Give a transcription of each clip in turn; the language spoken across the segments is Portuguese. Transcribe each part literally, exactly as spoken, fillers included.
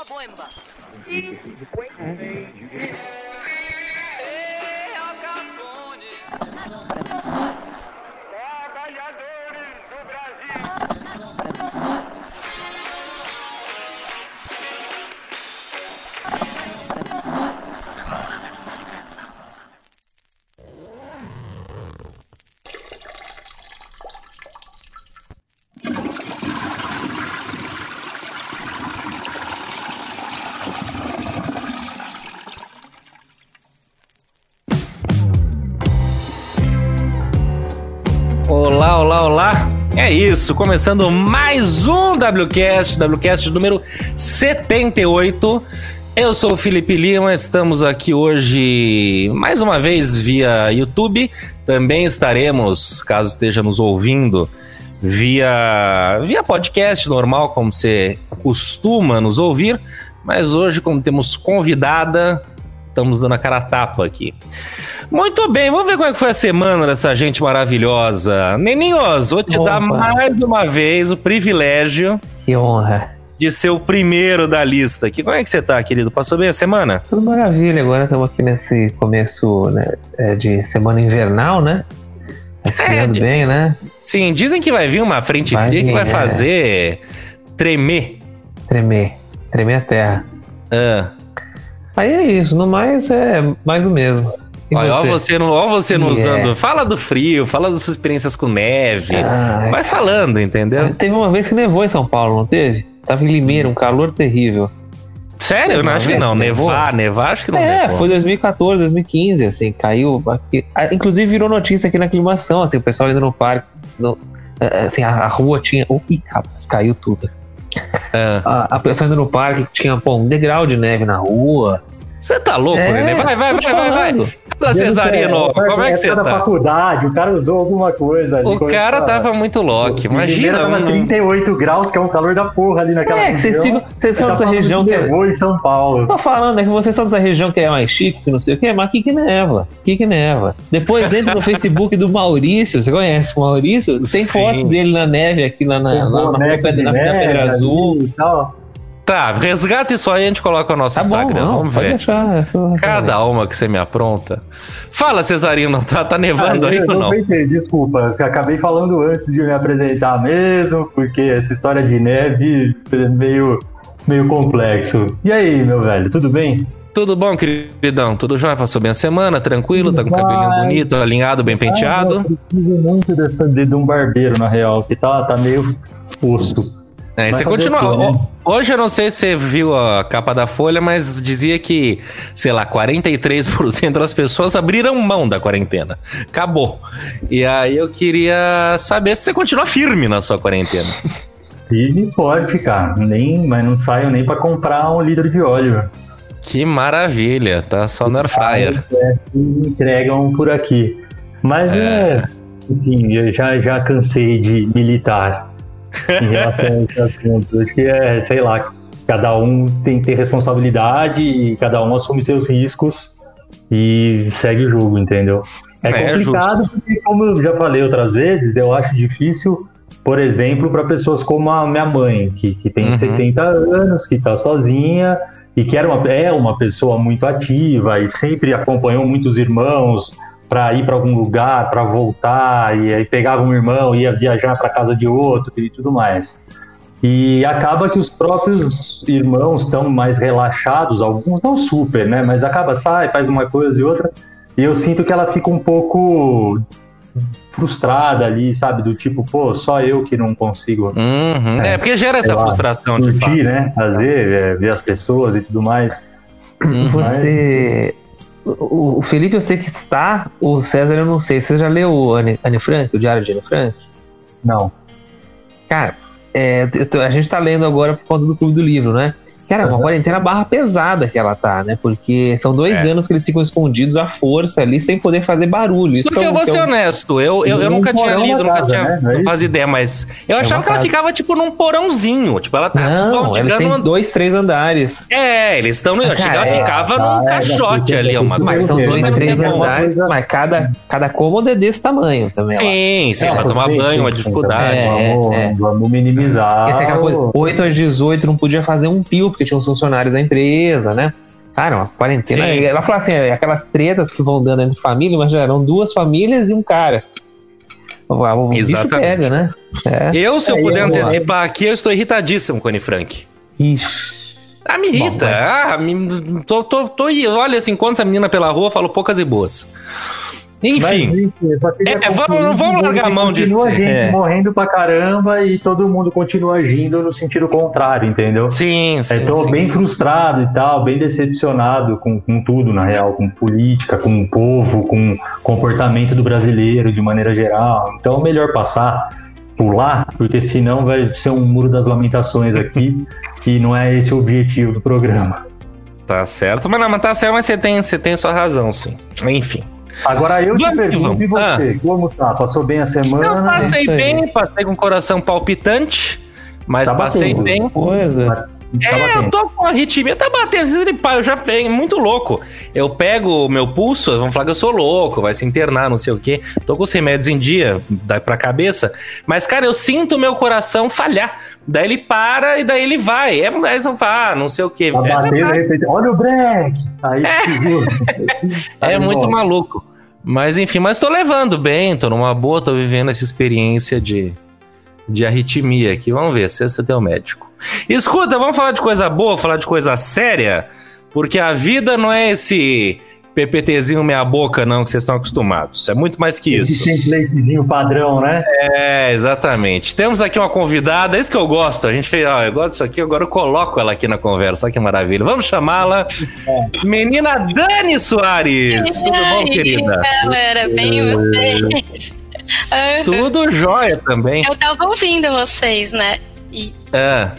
Boemba. Trabalhadores do Brasil. Olá, olá, olá! É isso, começando mais um WCast, WCast número setenta e oito. Eu sou o Felipe Lima, estamos aqui hoje mais uma vez via YouTube. Também estaremos, caso esteja nos ouvindo, via, via podcast normal, como você costuma nos ouvir. Mas hoje, como temos convidada, estamos dando a cara a tapa aqui. Muito bem, vamos ver como é que foi a semana dessa gente maravilhosa. Neninhos, vou te Opa. dar mais uma vez o privilégio Que honra. de ser o primeiro da lista aqui. Como é que você tá, querido? Passou bem a semana? Tudo maravilha. Agora estamos aqui nesse começo, né, é, de semana invernal, né? Tá esfriando É, de- bem, né? Sim, dizem que vai vir uma frente Vai fria que vir, vai é. fazer tremer. Tremer. Tremer a terra. Ah. Aí é isso. No mais, é mais do mesmo. E Olha, ó você, não- ó você não Yeah. usando. Fala do frio, fala das suas experiências com neve. Ai, Vai falando, entendeu? Teve uma vez que nevou em São Paulo, não teve? Tava em Limeira, um calor terrível. Sério? Eu não Uma acho que vez não. que nevou? Nevar, nevar, acho que não É, nevou. foi dois mil e quatorze, dois mil e quinze, assim, caiu. Aqui, ah, inclusive virou notícia aqui na aclimação, assim, o pessoal indo no parque, no- eh, assim, a, a rua tinha. Oh, ih, rapaz, caiu tudo. Ah. A, a pessoa indo no parque tinha, pô, um degrau de neve na rua. Você tá louco, É, Nenê? Vai, vai, tô te vai, vai, vai. falando. Fala, Cesarino, como é que você da tá? faculdade, o cara usou alguma coisa ali. O cara tava muito louco, imagina. Tava Não... trinta e oito graus, que é um calor da porra ali naquela É, que vocês região. ficam- vocês são Tá dessa falando região que que é. nevou em São Paulo. Tô falando, é que vocês são dessa região que é mais chique, que não sei o que, mas aqui que neva. Aqui que neva. Depois entra no Facebook do Maurício, você conhece o Maurício? Tem Sim. fotos dele na neve aqui lá na, Com na, na, boneco pedra, de na, na neve Pedra ali Azul. e tal. Tá, resgata isso aí e a gente coloca no nosso Tá bom, Instagram, não, vamos pode ver. deixar. essa- Cada uma que você me apronta. Fala, Cesarino, tá, tá nevando Ah, aí eu ou não? pensei, desculpa, que acabei falando antes de me apresentar mesmo, porque essa história de neve é meio, meio complexo. E aí, meu velho, tudo bem? Tudo bom, queridão? Tudo jóia? Passou bem a semana? Tranquilo? Tá com o cabelinho Vai. bonito, alinhado, bem Ah, penteado? eu preciso muito dessa, de, de um barbeiro, na real, que tá, tá meio osso. É, Vai você fazer continua. o quê, né? Ho- Hoje eu não sei se você viu a capa da Folha, mas dizia que, sei lá, quarenta e três por cento das pessoas abriram mão da quarentena. Acabou. E aí eu queria saber se você continua firme na sua quarentena. Firme e forte, cara. Nem, mas não saio nem pra comprar um litro de óleo. Que maravilha, tá só no air fryer. É, que entregam por aqui. Mas é, enfim, eu já, já cansei de militar em relação a esse assunto. Acho que é, sei lá, cada um tem que ter responsabilidade e cada um assume seus riscos e segue o jogo, entendeu? É É, complicado porque, como eu já falei outras vezes, eu acho difícil, por exemplo, para pessoas como a minha mãe, que, que tem Uhum. setenta anos, que tá sozinha e que era uma, é uma pessoa muito ativa e sempre acompanhou muitos irmãos para ir para algum lugar, para voltar, e aí pegava um irmão, ia viajar para casa de outro e tudo mais. E acaba que os próprios irmãos estão mais relaxados, alguns não super, né? Mas acaba, sai, faz uma coisa e outra, e eu sinto que ela fica um pouco frustrada ali, sabe? Do tipo, pô, só eu que não consigo Uhum. É, porque gera essa sei lá, frustração de fato. curtir, né? Fazer, é, ver as pessoas e tudo mais. Uhum. Você. O, o Felipe eu sei que está, o César eu não sei. Você já leu o Anne, Anne Frank, o Diário de Anne Frank? Não. Cara, é, eu tô- a gente tá lendo agora por conta do Clube do Livro, né? Cara, é uma Uhum. quarentena barra pesada que ela tá, né? Porque são dois É. anos que eles ficam escondidos à força ali, sem poder fazer barulho. Isso Porque que é eu um- vou que é ser um- honesto, eu, eu, eu Um nunca tinha porão lido, na nunca casa, tinha. né? Não é Não isso? fazia ideia, mas eu É achava uma que ela casa. ficava tipo num porãozinho. Tipo, ela tá Não, eles digamos, têm dois, três andares. É, eles estão no. Eu achei que ela Cara, é. ficava Ah, num é, caixote porque ali, tem uma que- Mas coisa. são Sim, dois, mas três tem uma andares, coisa- mas cada, cada cômodo é desse tamanho também. lá. Sim, sim, É, pra tomar sim, banho, sim, uma sim, dificuldade. É, vamos, é. vamos minimizar. Esse é aquela coisa, oito às dezoito não podia fazer um pio porque tinha uns funcionários da empresa, né? Cara, uma quarentena. Sim. Ela fala assim, é, aquelas tretas que vão dando entre família, mas já eram duas famílias e um cara. O, o bicho Exatamente. pega, né? É. Eu, se eu É, puder eu- antecipar aqui, eu estou irritadíssimo com o Anne Frank. Ixi. Ah, me irrita. Bom, mas- Ah, me, tô, tô, tô, olha, assim, enquanto essa menina pela rua, eu falo poucas e boas. Enfim. Mas, enfim, eu só queria É, vamos- concluir não vamos dizendo largar a que mão disso. Continua gente É. morrendo pra caramba e todo mundo continua agindo no sentido contrário, entendeu? Sim, sim, Estou sim. bem frustrado e tal, bem decepcionado com, com tudo, na real, com política, com o povo, com o comportamento do brasileiro de maneira geral. Então é melhor passar, pular, porque senão vai ser um muro das lamentações aqui, e não é esse o objetivo do programa. Tá certo. Mas não, mas tá certo, mas você tem, você tem sua razão, sim. Enfim. Agora eu te Vamos que pergunto, e vamos. você, como tá? Passou bem a semana? Eu passei isso aí. bem, passei com o coração palpitante, mas Tá passei batendo. bem. Coisa. Tá É, eu batendo. tô com a arritmia, tá batendo, eu já peguei, muito louco. Eu pego o meu pulso, vão falar que eu sou louco, vai se internar, não sei o quê. Tô com os remédios em dia, dá pra cabeça. Mas, cara, eu sinto o meu coração falhar. Daí ele para e daí ele vai. É, aí vão falar, ah, não sei o quê. Tá É batendo, de verdade. repente, olha o break! Aí segura. É Aí muito volta. maluco. Mas enfim, mas tô levando bem, tô numa boa, tô vivendo essa experiência de, de arritmia aqui. Vamos ver, sexta tem o médico. Escuta, vamos falar de coisa boa, falar de coisa séria, porque a vida não é esse PPTzinho meia boca não que vocês estão acostumados. É muito mais que Esse isso. templatezinho padrão, né? É, exatamente. Temos aqui uma convidada, é isso que eu gosto. A gente fez, ó, eu gosto disso aqui, agora eu coloco ela aqui na conversa. Olha que maravilha. Vamos chamá-la menina Dani Soares. Tudo bom, querida? Galera, bem vocês? Ah, Tudo jóia também. eu tava ouvindo vocês, né? E É.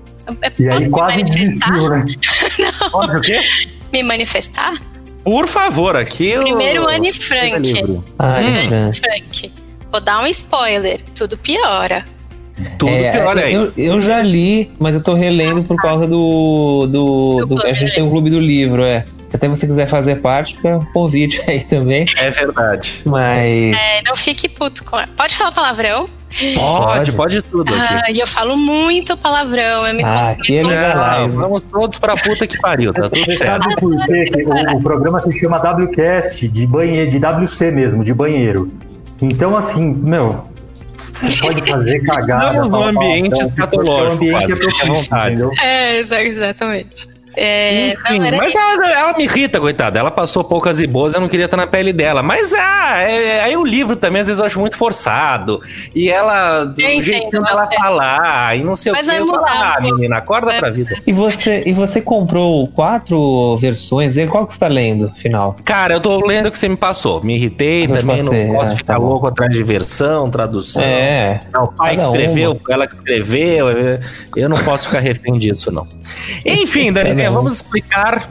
eu E posso aí me quase manifestar? desistiu, né? Pode o quê? Me manifestar? Por favor, aqui eu... Primeiro, Anne Fica Frank. livre. Ai, Hum. Fran. Frank. Vou dar um spoiler. Tudo piora. Tudo É, pior aí. eu, eu já li, mas eu tô relendo por causa do. do, Do do- a clube, gente né? tem um clube do livro, é. Se até você quiser fazer parte, fica um convite aí também. É verdade. Mas. É, não fique puto com ela. Pode falar palavrão? Pode, pode tudo aqui. Ah, e eu falo muito palavrão. Eu me Ah, con- aqui me é con- legal. Não, vamos todos pra puta que pariu, tá tudo Você certo. sabe por quê? Que o, o programa se chama WCast, de banheiro, de W C mesmo, de banheiro. Então, assim, meu, você pode fazer cagada. Estamos num falar ambiente palavrão, escatológico, porque o ambiente quase, é fique à propício, vontade. entendeu? É, exa- exatamente. É, Enfim, não, era mas ela, ela me irrita, coitada. Ela passou poucas e boas, eu não queria estar na pele dela. Mas ah, é, aí o livro também, às vezes, eu acho muito forçado. E ela, do Eu jeito entendo, dela mas é. falar, e não sei Mas o que. vai Eu falo, mudar um ah, pouco. menina, acorda É. pra vida. E você, e você comprou quatro versões dele? Qual que você tá lendo, final? Cara, eu tô lendo o que você me passou. Me irritei Eu também, passei, não posso é, ficar tá bom. louco atrás de versão, tradução. É. Não, o pai que Cada escreveu, uma. ela que escreveu. eu- Eu não posso ficar refém disso, não. Enfim, Danizinha, Cada um. vamos explicar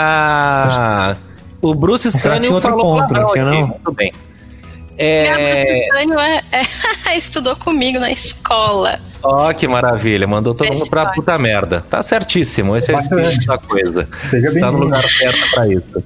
a. O Bruce Ela tinha Sunny outro falou ponto, palavrão não tinha, aqui. não? Muito bem. É... É... estudou comigo na escola. Ó, que maravilha. Mandou todo Esse mundo pra pai. puta merda. Tá certíssimo. Esse é o Bacana. espírito da coisa. Seja Está no bem-vindo. lugar certo pra isso.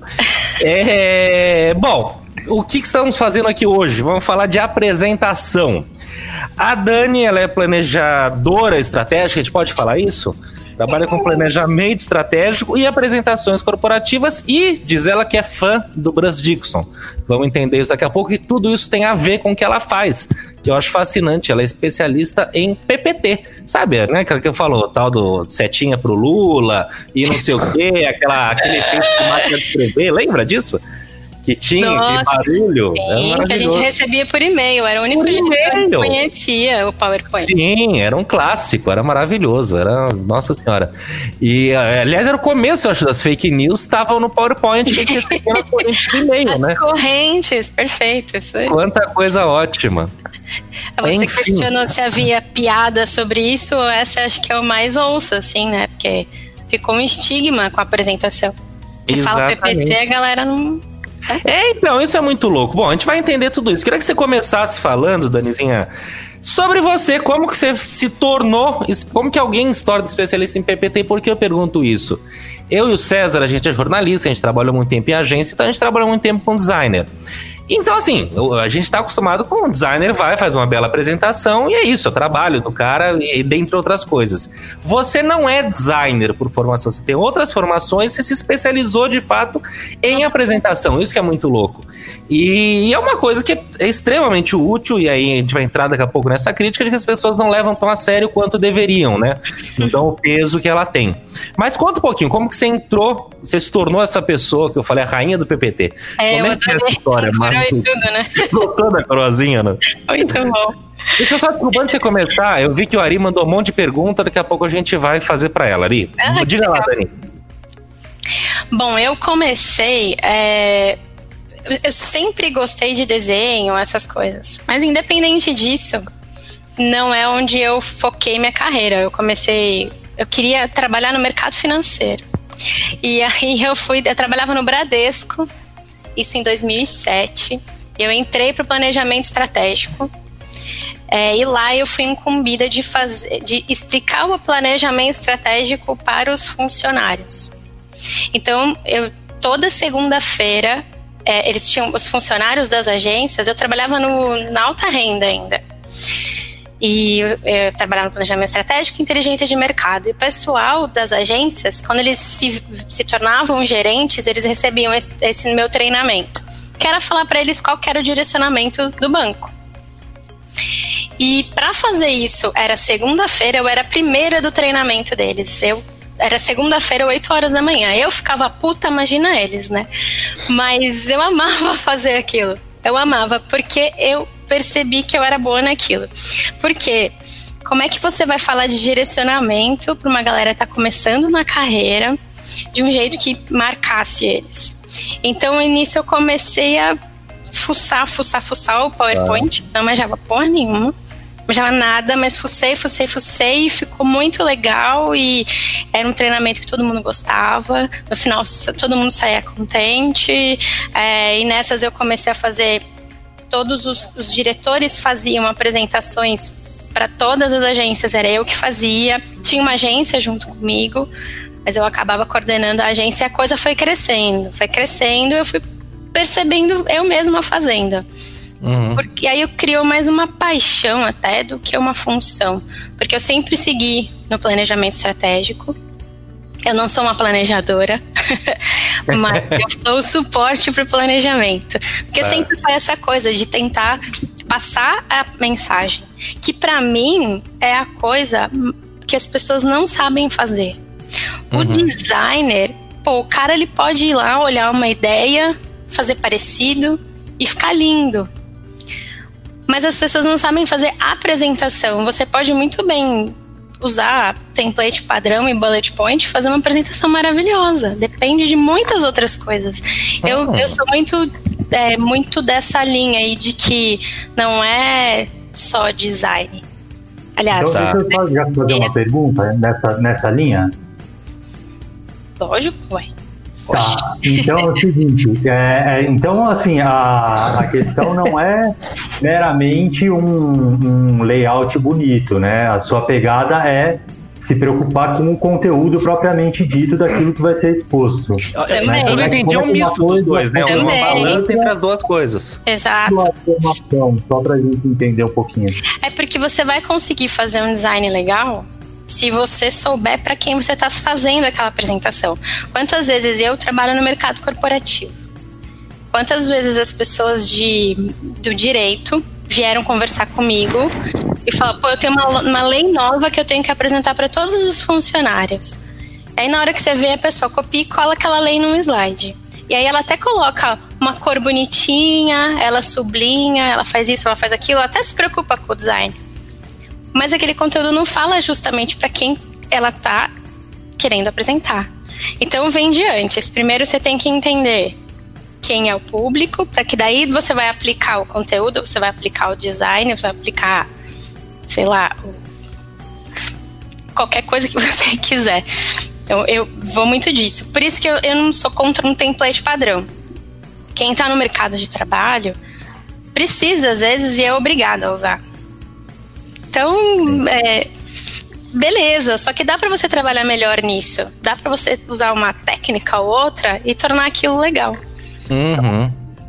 É... Bom, o que que estamos fazendo aqui hoje? Vamos falar de apresentação. A Dani, ela é planejadora estratégica, a gente pode falar isso? Trabalha com planejamento estratégico e apresentações corporativas e diz ela que é fã do Bruce Dickinson. Vamos entender isso daqui a pouco e tudo isso tem a ver com o que ela faz, que eu acho fascinante. Ela é especialista em P P T, sabe, né? Aquela que eu falo, tal do setinha pro Lula e não sei o quê, aquela, aquele efeito de máquina de escrever, lembra disso? Que tinha, Nossa, aquele barulho. Era Sim, que a gente maravilhoso. recebia por e-mail. Era o único Por jeito que e-mail. eu conhecia o PowerPoint. Sim, era um clássico, era maravilhoso, era, nossa senhora. E, eh, aliás, era o começo, eu acho, das fake news, estavam no PowerPoint que a gente recebia na corrente de e-mail, né? Correntes, perfeito. Isso aí. Quanta coisa ótima. Você Enfim. questionou se havia piada sobre isso, essa acho que é o mais ouço, assim, né? Porque ficou um estigma com a apresentação. Você fala P P Exatamente. T, a galera não. É, então, isso é muito louco. Bom, a gente vai entender tudo isso. Queria que você começasse falando, Danizinha, sobre você, como que você se tornou, como que alguém se torna especialista em P P T, por que eu pergunto isso? Eu e o César, a gente é jornalista, a gente trabalha muito tempo em agência, então a gente trabalha muito tempo com designer. Então, assim, a gente tá acostumado com o designer, vai, faz uma bela apresentação e é isso, é o trabalho do cara, e dentre outras coisas. Você não é designer por formação, você tem outras formações, você se especializou de fato em apresentação, isso que é muito louco. E é uma coisa que é extremamente útil, e aí a gente vai entrar daqui a pouco nessa crítica de que as pessoas não levam tão a sério quanto deveriam, né? Então, o peso que ela tem. Mas conta um pouquinho, como que você entrou, você se tornou essa pessoa que eu falei, a rainha do P P T. É, como eu é que é essa história? e tudo, né? Gostou da coroazinha, né? Muito bom. Deixa eu só, antes de você começar, eu vi que o Ari mandou um monte de perguntas, daqui a pouco a gente vai fazer pra ela, Ari. Ah, diga lá, Dani. Bom, eu comecei... É... Eu sempre gostei de desenho, essas coisas. Mas independente disso, não é onde eu foquei minha carreira. Eu comecei... Eu queria trabalhar no mercado financeiro. E aí eu fui... Eu trabalhava no Bradesco, isso em dois mil e sete. Eu entrei para o planejamento estratégico. É, e lá eu fui incumbida de, fazer, de explicar o planejamento estratégico para os funcionários. Então, eu, toda segunda-feira, é, eles tinham os funcionários das agências, eu trabalhava no, na alta renda ainda. E eu, eu trabalhava no planejamento estratégico e inteligência de mercado. E o pessoal das agências, quando eles se, se tornavam gerentes, eles recebiam esse, esse meu treinamento, que era falar para eles qual que era o direcionamento do banco. E para fazer isso, era segunda-feira, eu era a primeira do treinamento deles. Eu era segunda-feira, oito horas da manhã. Eu ficava puta, imagina eles, né? Mas eu amava fazer aquilo. Eu amava, porque eu percebi que eu era boa naquilo. Porque como é que você vai falar de direcionamento para uma galera que tá começando na carreira de um jeito que marcasse eles? Então, no início eu comecei a fuçar, fuçar, fuçar o PowerPoint. Ah. Não manjava porra nenhuma. Não manjava nada, mas fucei, fucei, fucei. E ficou muito legal. E era um treinamento que todo mundo gostava. No final, todo mundo saía contente. É, e nessas eu comecei a fazer... Todos os, os diretores faziam apresentações para todas as agências. Era eu que fazia. Tinha uma agência junto comigo, mas eu acabava coordenando a agência e a coisa foi crescendo. Foi crescendo, eu fui percebendo eu mesma fazendo. Uhum. Porque aí eu criou mais uma paixão até do que uma função. Porque eu sempre segui no planejamento estratégico. Eu não sou uma planejadora, mas eu dou suporte para o planejamento. Porque é. sempre foi essa coisa de tentar passar a mensagem. Que para mim é a coisa que as pessoas não sabem fazer. O uhum. designer, pô, o cara ele pode ir lá, olhar uma ideia, fazer parecido e ficar lindo. Mas as pessoas não sabem fazer apresentação. Você pode muito bem usar template padrão e bullet point e fazer uma apresentação maravilhosa. Depende de muitas outras coisas. Uhum. Eu, eu sou muito, é, muito dessa linha aí de que não é só design. Aliás, então, deixa eu só já fazer uma é... pergunta nessa, nessa linha. Lógico, ué. Tá, então é o seguinte, é, é, então assim, a, a questão não é meramente um, um layout bonito, né? A sua pegada é se preocupar com o conteúdo propriamente dito daquilo que vai ser exposto. Também. Eu não entendi um misto dos dois, né? Uma balança entre as duas coisas. Exato. Só pra gente entender um pouquinho. É porque você vai conseguir fazer um design legal se você souber para quem você está fazendo aquela apresentação. Quantas vezes eu trabalho no mercado corporativo? Quantas vezes as pessoas de, do direito vieram conversar comigo e falaram, pô, eu tenho uma, uma lei nova que eu tenho que apresentar para todos os funcionários. Aí na hora que você vê, a pessoa copia e cola aquela lei num slide. E aí ela até coloca uma cor bonitinha, ela sublinha, ela faz isso, ela faz aquilo, ela até se preocupa com o design. Mas aquele conteúdo não fala justamente para quem ela está querendo apresentar. Então vem de antes. Primeiro você tem que entender quem é o público, para que daí você vai aplicar o conteúdo, você vai aplicar o design, você vai aplicar, sei lá, o... qualquer coisa que você quiser. Então eu vou muito disso. Por isso que eu, eu não sou contra um template padrão. Quem está no mercado de trabalho precisa, às vezes, e é obrigado a usar. Então, é, beleza, só que dá pra você trabalhar melhor nisso. Dá pra você usar uma técnica ou outra e tornar aquilo legal. Uhum.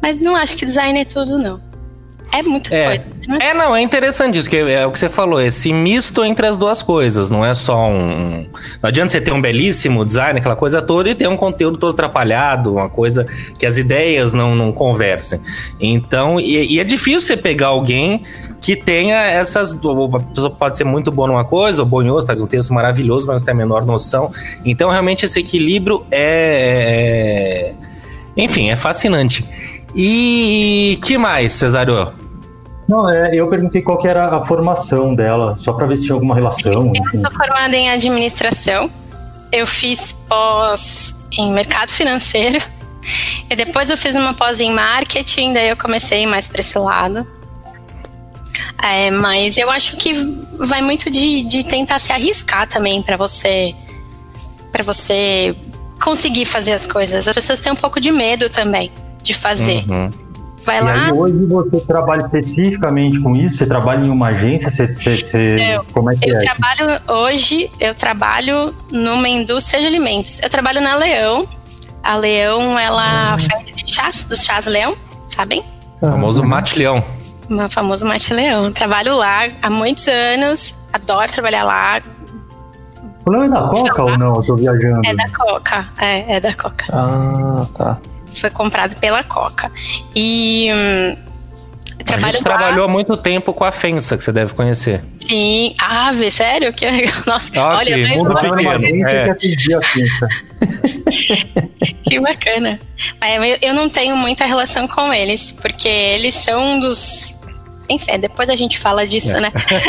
Mas não acho que design é tudo, não. É muita É. coisa. Né? É, não, é interessante isso, que é o que você falou, esse misto entre as duas coisas, não é só um... Não adianta você ter um belíssimo design, aquela coisa toda, e ter um conteúdo todo atrapalhado, uma coisa que as ideias não, não conversem. Então, e, e é difícil você pegar alguém que tenha essas... A pessoa pode ser muito boa numa coisa, ou boa em outra, faz um texto maravilhoso, mas não tem a menor noção. Então, realmente, esse equilíbrio é... é... Enfim, é fascinante. E que mais, Cesário? Não, é, eu perguntei qual que era a formação dela, só para ver se tinha alguma relação. Eu enfim. sou formada em administração. Eu fiz pós em mercado financeiro. E depois eu fiz uma pós em marketing, daí eu comecei mais para esse lado. É, mas eu acho que vai muito de, de tentar se arriscar também para você, para você conseguir fazer as coisas. As pessoas têm um pouco de medo também de fazer. Uhum. Vai E lá. aí hoje você trabalha especificamente com isso? Você trabalha em uma agência? Você, você, você... Eu- Como é que Eu é? trabalho hoje, eu trabalho numa indústria de alimentos. Eu trabalho na Leão. A Leão, ela faz chás, dos chás Leão, sabem? O famoso Mate Leão. O famoso Mate Leão. Trabalho lá há muitos anos, adoro trabalhar lá. O nome é da Coca ou não? Eu tô viajando. É da Coca, é, é da Coca. Ah, tá. Foi comprado pela Coca. E hum, A trabalho gente lá. trabalhou há muito tempo com a Fensa, que você deve conhecer. Sim, ave, sério? Que legal. Nossa, Ó, olha, que mas mundo Trabalha numa pequeno, agência é. que atendia a Finca. que bacana. Mas eu- eu não tenho muita relação com eles, porque eles são um dos. Enfim, depois a gente fala disso, né?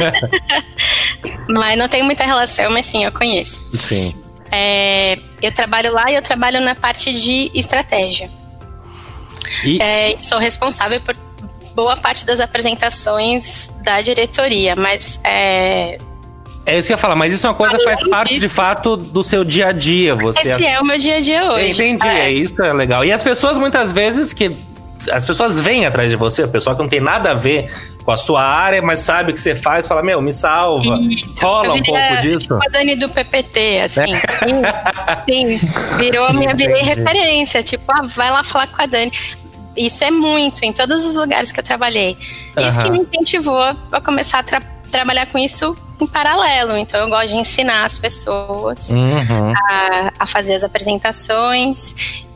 Mas não tenho muita relação, mas sim, eu conheço. Sim. É, eu trabalho lá e eu trabalho na parte de estratégia. E, É, sou responsável por boa parte das apresentações da diretoria, mas é, é isso que eu ia falar, mas isso é uma coisa que faz Além parte disso- de fato do seu dia a dia. Você esse é o meu dia a dia hoje. Entendi, é. É. Isso é legal. E as pessoas muitas vezes que as pessoas vêm atrás de você, o pessoal que não tem nada a ver com a sua área, mas sabe o que você faz, fala, meu, me salva. Isso. Rola Eu um virei pouco a- disso. Tipo a Dani do P P T, assim. Sim, sim. Virou a minha virei Entendi. referência. Tipo, ah, vai lá falar com a Dani. Isso é muito, em todos os lugares que eu trabalhei. Isso que Aham. me incentivou a começar a tra- trabalhar com isso em paralelo. Então, eu gosto de ensinar as pessoas Uhum. a, a fazer as apresentações.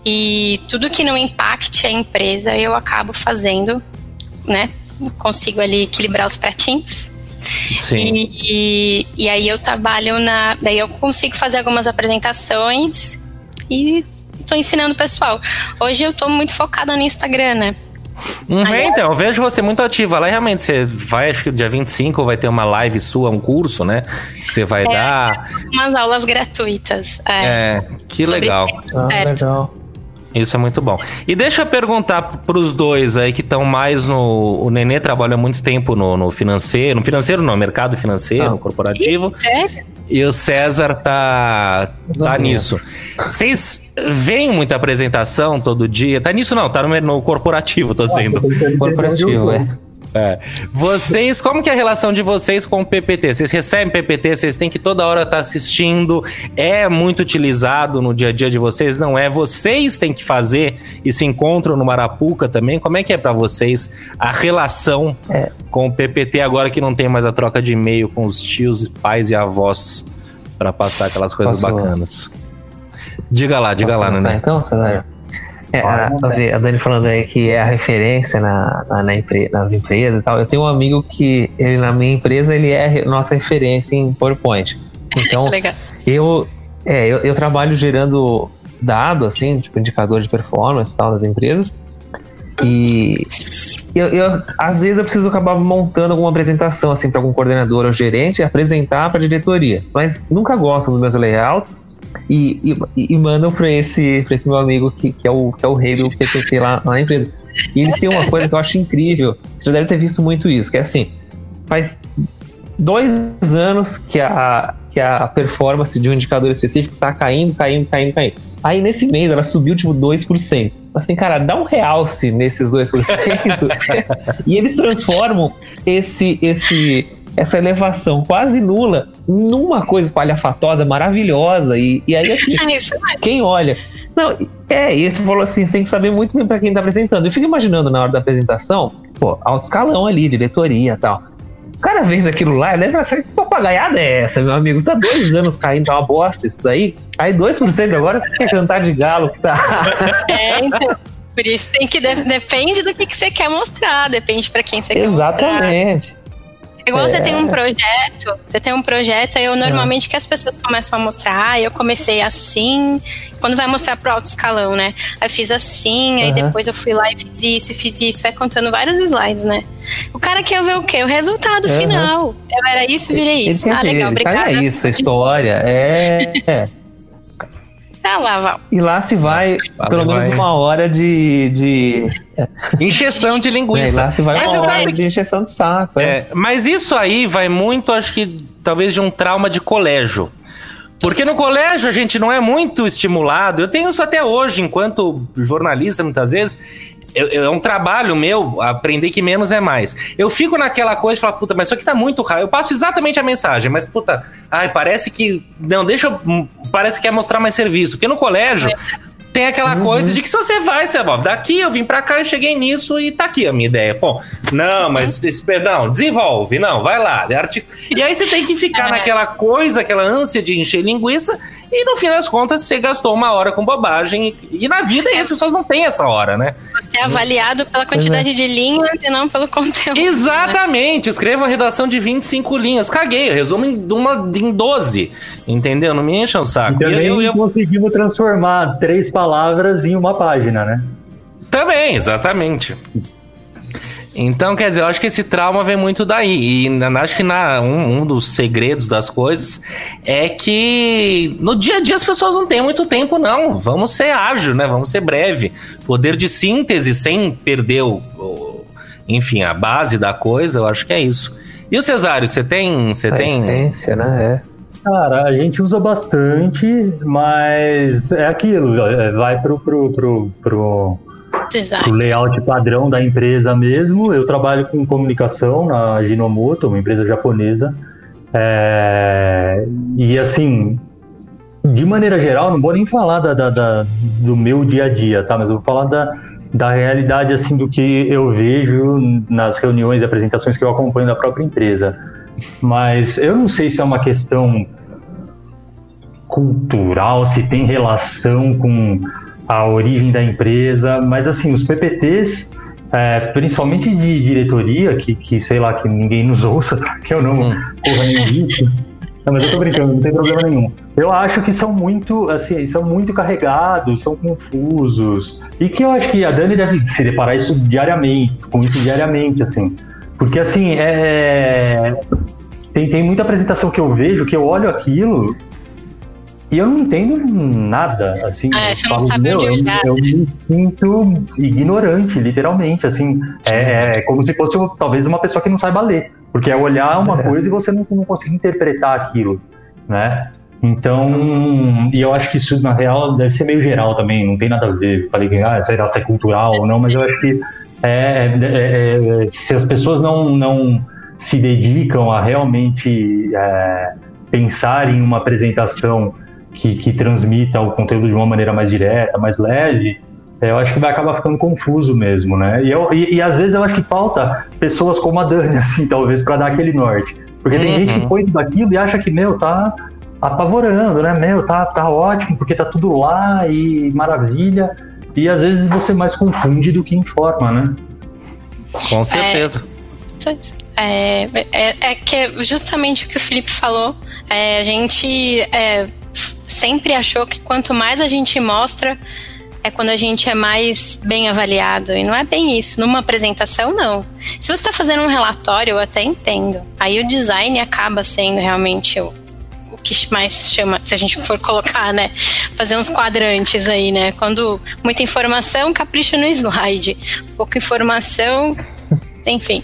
E tudo que não impacte a empresa, eu acabo fazendo, né? Consigo ali equilibrar os pratinhos. Sim. E, e aí eu trabalho na. Daí eu consigo fazer algumas apresentações e tô ensinando o pessoal. Hoje eu tô muito focada no Instagram, né? Uhum, Aliás- então, eu vejo você muito ativa lá. Realmente, você vai, acho que dia vinte e cinco vai ter uma live sua, um curso, né? Que você vai dar. Umas aulas gratuitas. É, É, que sobre legal. Ah, Certo. legal. Isso é muito bom. E deixa eu perguntar pros dois aí que estão mais no... O Nenê trabalha muito tempo no, no financeiro. No financeiro não, mercado financeiro, Ah. no corporativo. Sério? E o César tá, Mais ou tá menos. nisso. Vocês veem muita apresentação todo dia? Tá nisso não, tá no, no corporativo, tô dizendo. Corporativo, é. É. Vocês, como que é a relação de vocês com o P P T? Vocês recebem P P T, vocês têm que toda hora estar assistindo, é muito utilizado no dia a dia de vocês, não é? Vocês têm que fazer e se encontram no Marapuca também, como é que é pra vocês a relação É. com o P P T agora que não tem mais a troca de e-mail com os tios, pais e avós pra passar aquelas coisas Posso- bacanas? Diga lá, diga Posso lá, começar, Nenê. então, Cesário? É, Vai, a, vamos a ver. ver, a Dani falando aí que é a referência na, na, na empre- nas empresas e tal. Eu tenho um amigo que, ele, na minha empresa, ele é re- nossa referência em PowerPoint. Então, Legal. eu, é, eu, eu trabalho gerando dado, assim, tipo indicador de performance e tal das empresas. E eu, eu, às vezes eu preciso acabar montando alguma apresentação, assim, para algum coordenador ou gerente e apresentar para a diretoria. Mas nunca gostam dos meus layouts. E, e, e mandam para esse, pra esse meu amigo que, que, é o, que é o rei do P P T lá, lá na empresa. E eles têm uma coisa que eu acho incrível. Você já deve ter visto muito isso, que é assim, faz dois anos que a, que a performance de um indicador específico tá caindo, caindo, caindo, caindo. Aí nesse mês ela subiu tipo dois por cento. Assim, cara, dá um realce nesses dois por cento. E eles transformam esse, esse, essa elevação quase nula numa coisa espalhafatosa, maravilhosa. E, e aí, assim, Ah, isso é quem olha... Não, é, e você falou assim, você tem que saber muito bem pra quem tá apresentando. Eu fico imaginando na hora da apresentação, pô, alto escalão ali, diretoria e tal. O cara vendo aquilo lá, lembra, que papagaiada é essa, meu amigo? Tá dois anos caindo, tá uma bosta isso daí. Aí dois por cento agora você quer cantar de galo que tá... É, então, por isso tem que... Depende do que, que você quer mostrar, depende pra quem você quer Exatamente. mostrar. Exatamente. Igual É. você tem um projeto, você tem um projeto, aí eu normalmente que as pessoas começam a mostrar, ah, eu comecei assim, quando vai mostrar pro alto escalão, né? Aí eu fiz assim, aí Uhum. depois eu fui lá e fiz isso, e fiz isso, vai contando vários slides, né? O cara quer ver o quê? O resultado Uhum. final. Eu era isso, virei Ele isso. quer Ah, ver, legal, ele obrigada. tá, é isso, a história, é... é. Tá lá, Val. E lá se vai Lá pelo vai. menos uma hora de... de... Encheção de É, e linguiça. lá se vai É, uma você hora sabe- de encheção de saco. É. É, mas isso aí vai muito, acho que, talvez de um trauma de colégio. Porque no colégio a gente não é muito estimulado. Eu tenho isso até hoje, enquanto jornalista, muitas vezes. Eu, eu- é um trabalho meu, aprender que menos é mais. Eu fico naquela coisa de falar, puta, mas isso aqui tá muito raro. Eu passo exatamente a mensagem, mas, puta, ai, parece que... Não, deixa eu... Parece que quer mostrar mais serviço. Porque no colégio... Tem aquela Uhum. coisa de que se você vai, você vai, daqui eu vim pra cá, eu cheguei nisso e tá aqui a minha ideia. Pô, não, mas esse, perdão, desenvolve, não, vai lá. Artic... E aí você tem que ficar É. naquela coisa, aquela ânsia de encher linguiça, e no fim das contas você gastou uma hora com bobagem. E, e na vida as pessoas não têm essa hora, né? Você é avaliado pela quantidade de linhas e não pelo conteúdo. Exatamente, escreva uma redação de vinte e cinco linhas. Caguei, eu resumo em, uma, em doze. Entendeu? Não me encha o E saco. E também eu, eu, conseguimos transformar três palavras em uma página, né? Também, exatamente. Então, quer dizer, eu acho que esse trauma vem muito daí. E na- acho que na, um, um dos segredos das coisas é que no dia a dia as pessoas não têm muito tempo, não. Vamos ser ágil, né? Vamos ser breve. Poder de síntese sem perder o, o- enfim, a base da coisa, eu acho que é isso. E o Cesário, você tem... Você A tem... essência, né? É. Cara, a gente usa bastante, mas é aquilo, é, vai pro, pro, pro, pro, Design. pro layout padrão da empresa mesmo. Eu trabalho com comunicação na Ginomoto, uma empresa japonesa. É, e assim, de maneira geral, não vou nem falar da, da- da- do meu dia a dia, tá? Mas eu vou falar da, da realidade assim, do que eu vejo nas reuniões e apresentações que eu acompanho da própria empresa. Mas eu não sei se é uma questão cultural, se tem relação com a origem da empresa, mas assim, os P P Ts, é, principalmente de diretoria, que, que sei lá, que ninguém nos ouça, que eu não Hum. porra nenhuma disso. Não, mas eu tô brincando, não tem problema nenhum. Eu acho que são muito, assim, são muito carregados, são confusos, e que eu acho que a Dani deve se deparar isso diariamente, com isso diariamente, assim. Porque, assim, é... tem, tem muita apresentação que eu vejo, que eu olho aquilo e eu não entendo nada, assim. Ah, eu você não falo, sabe meu, onde eu, olhar. eu me sinto ignorante, literalmente, assim. É, é como se fosse, talvez, uma pessoa que não saiba ler. Porque é olhar uma É. coisa e você não, não conseguir interpretar aquilo, né? Então, e eu acho que isso, na real, deve ser meio geral também, não tem nada a ver. Falei que, ah, sei lá, se é cultural ou não, mas eu acho que é, é, é, se as pessoas não, não se dedicam a realmente é, pensar em uma apresentação que, que transmita o conteúdo de uma maneira mais direta, mais leve, eu acho que vai acabar ficando confuso mesmo, né? E, eu, e, e às vezes eu acho que falta pessoas como a Dani, assim, talvez, para dar aquele norte. Porque tem Uhum. gente que põe tudo aquilo e acha que, meu, tá apavorando, né? Meu, tá, tá ótimo, porque tá tudo lá e maravilha. E às vezes você mais confunde do que informa, né? Com certeza. É, é, é que é justamente o que o Felipe falou. É, a gente é, sempre achou que quanto mais a gente mostra, é quando a gente é mais bem avaliado. E não é bem isso. Numa apresentação, não. Se você está fazendo um relatório, eu até entendo. Aí o design acaba sendo realmente o, o que mais chama, se a gente for colocar, né? Fazer uns quadrantes aí, né? Quando muita informação, capricha no slide. Pouca informação, enfim.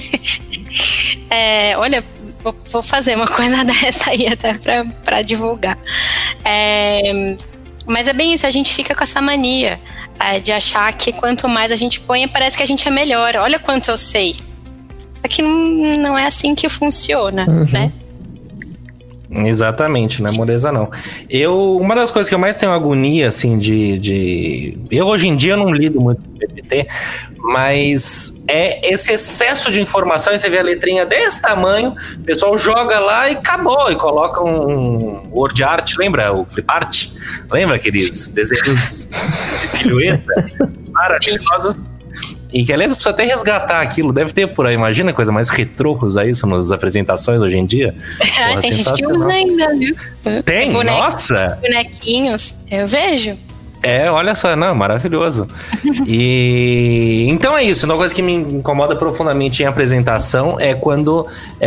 É, olha, vou, vou fazer uma coisa dessa aí até pra, pra divulgar. É, mas é bem isso, a gente fica com essa mania é, de achar que quanto mais a gente põe, parece que a gente é melhor. Olha quanto eu sei. Só que não, não é assim que funciona, Uhum. né? Exatamente, não é moleza não. Eu, uma das coisas que eu mais tenho agonia, assim, de, de... Eu hoje em dia não lido muito com P P T, mas é esse excesso de informação, e você vê a letrinha desse tamanho, o pessoal joga lá e acabou, e coloca um word art, lembra? O clip art? Lembra aqueles desenhos de silhueta? Maravilhosos. E que, aliás, eu preciso até resgatar aquilo. Deve ter por aí, imagina, coisa mais retrô usar isso nas apresentações hoje em dia. Porra, tem gente que usa ainda, viu? Tem? Bonequinhos, nossa! Bonequinhos, eu vejo. É, olha só, não, maravilhoso. E então é isso, uma coisa que me incomoda profundamente em apresentação é quando é,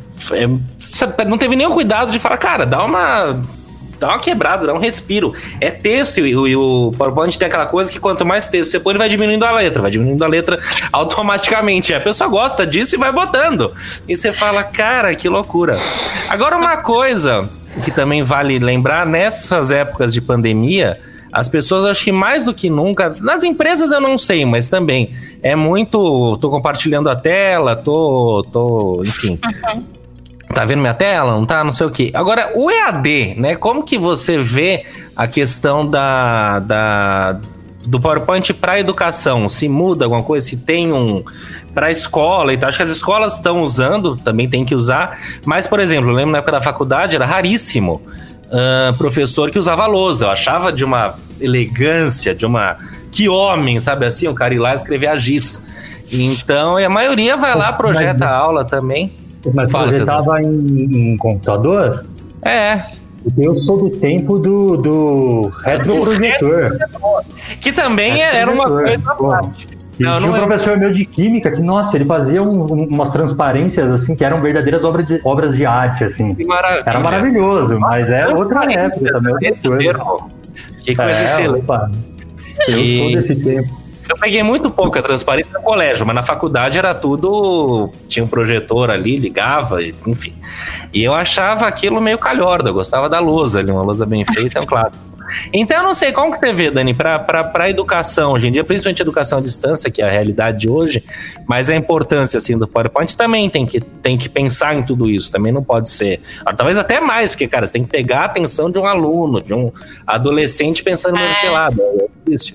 é, não teve nenhum cuidado de falar, cara, dá uma... dá uma quebrada, dá um respiro. É texto, e, e o PowerPoint tem aquela coisa que quanto mais texto você põe, ele vai diminuindo a letra, vai diminuindo a letra automaticamente. A pessoa gosta disso e vai botando. E você fala, cara, que loucura. Agora, uma coisa que também vale lembrar, nessas épocas de pandemia, as pessoas, acho que mais do que nunca, nas empresas eu não sei, mas também é muito, tô compartilhando a tela, tô, tô enfim... Tá vendo minha tela? Não tá? Não sei o quê. Agora, o E A D, né? Como que você vê a questão da, da, do PowerPoint para educação? Se muda alguma coisa? Se tem um para escola e tal? Acho que as escolas estão usando, também tem que usar. Mas, por exemplo, eu lembro na época da faculdade, era raríssimo uh, professor que usava lousa. Eu achava de uma elegância, de uma... Que homem, sabe assim? O cara ir lá escrever a giz. Então, e a maioria vai lá, projeta a aula também. Mas Fala, você estava em, em computador? É. Porque eu sou do tempo do, do retroprojetor. Que também era uma coisa parte. Não, tinha um é... professor meu de química que, nossa, ele fazia um, um, umas transparências assim que eram verdadeiras obras de, obras de arte, assim. Que maravilha. Era maravilhoso, mas era outra época também. Outra coisa. Que coisa é, excelente. Opa. Eu e... sou desse tempo. Eu peguei muito pouca transparência no colégio, mas na faculdade era tudo... Tinha um projetor ali, ligava, enfim. E eu achava aquilo meio calhorda, eu gostava da lousa ali, uma lousa bem feita, é um claro. Então eu não sei, como que você vê, Dani, para a educação hoje em dia, principalmente a educação à distância, que é a realidade de hoje, mas a importância assim, do PowerPoint também tem que, tem que pensar em tudo isso, também não pode ser... Talvez até mais, porque, cara, você tem que pegar a atenção de um aluno, de um adolescente pensando no pelado, é difícil.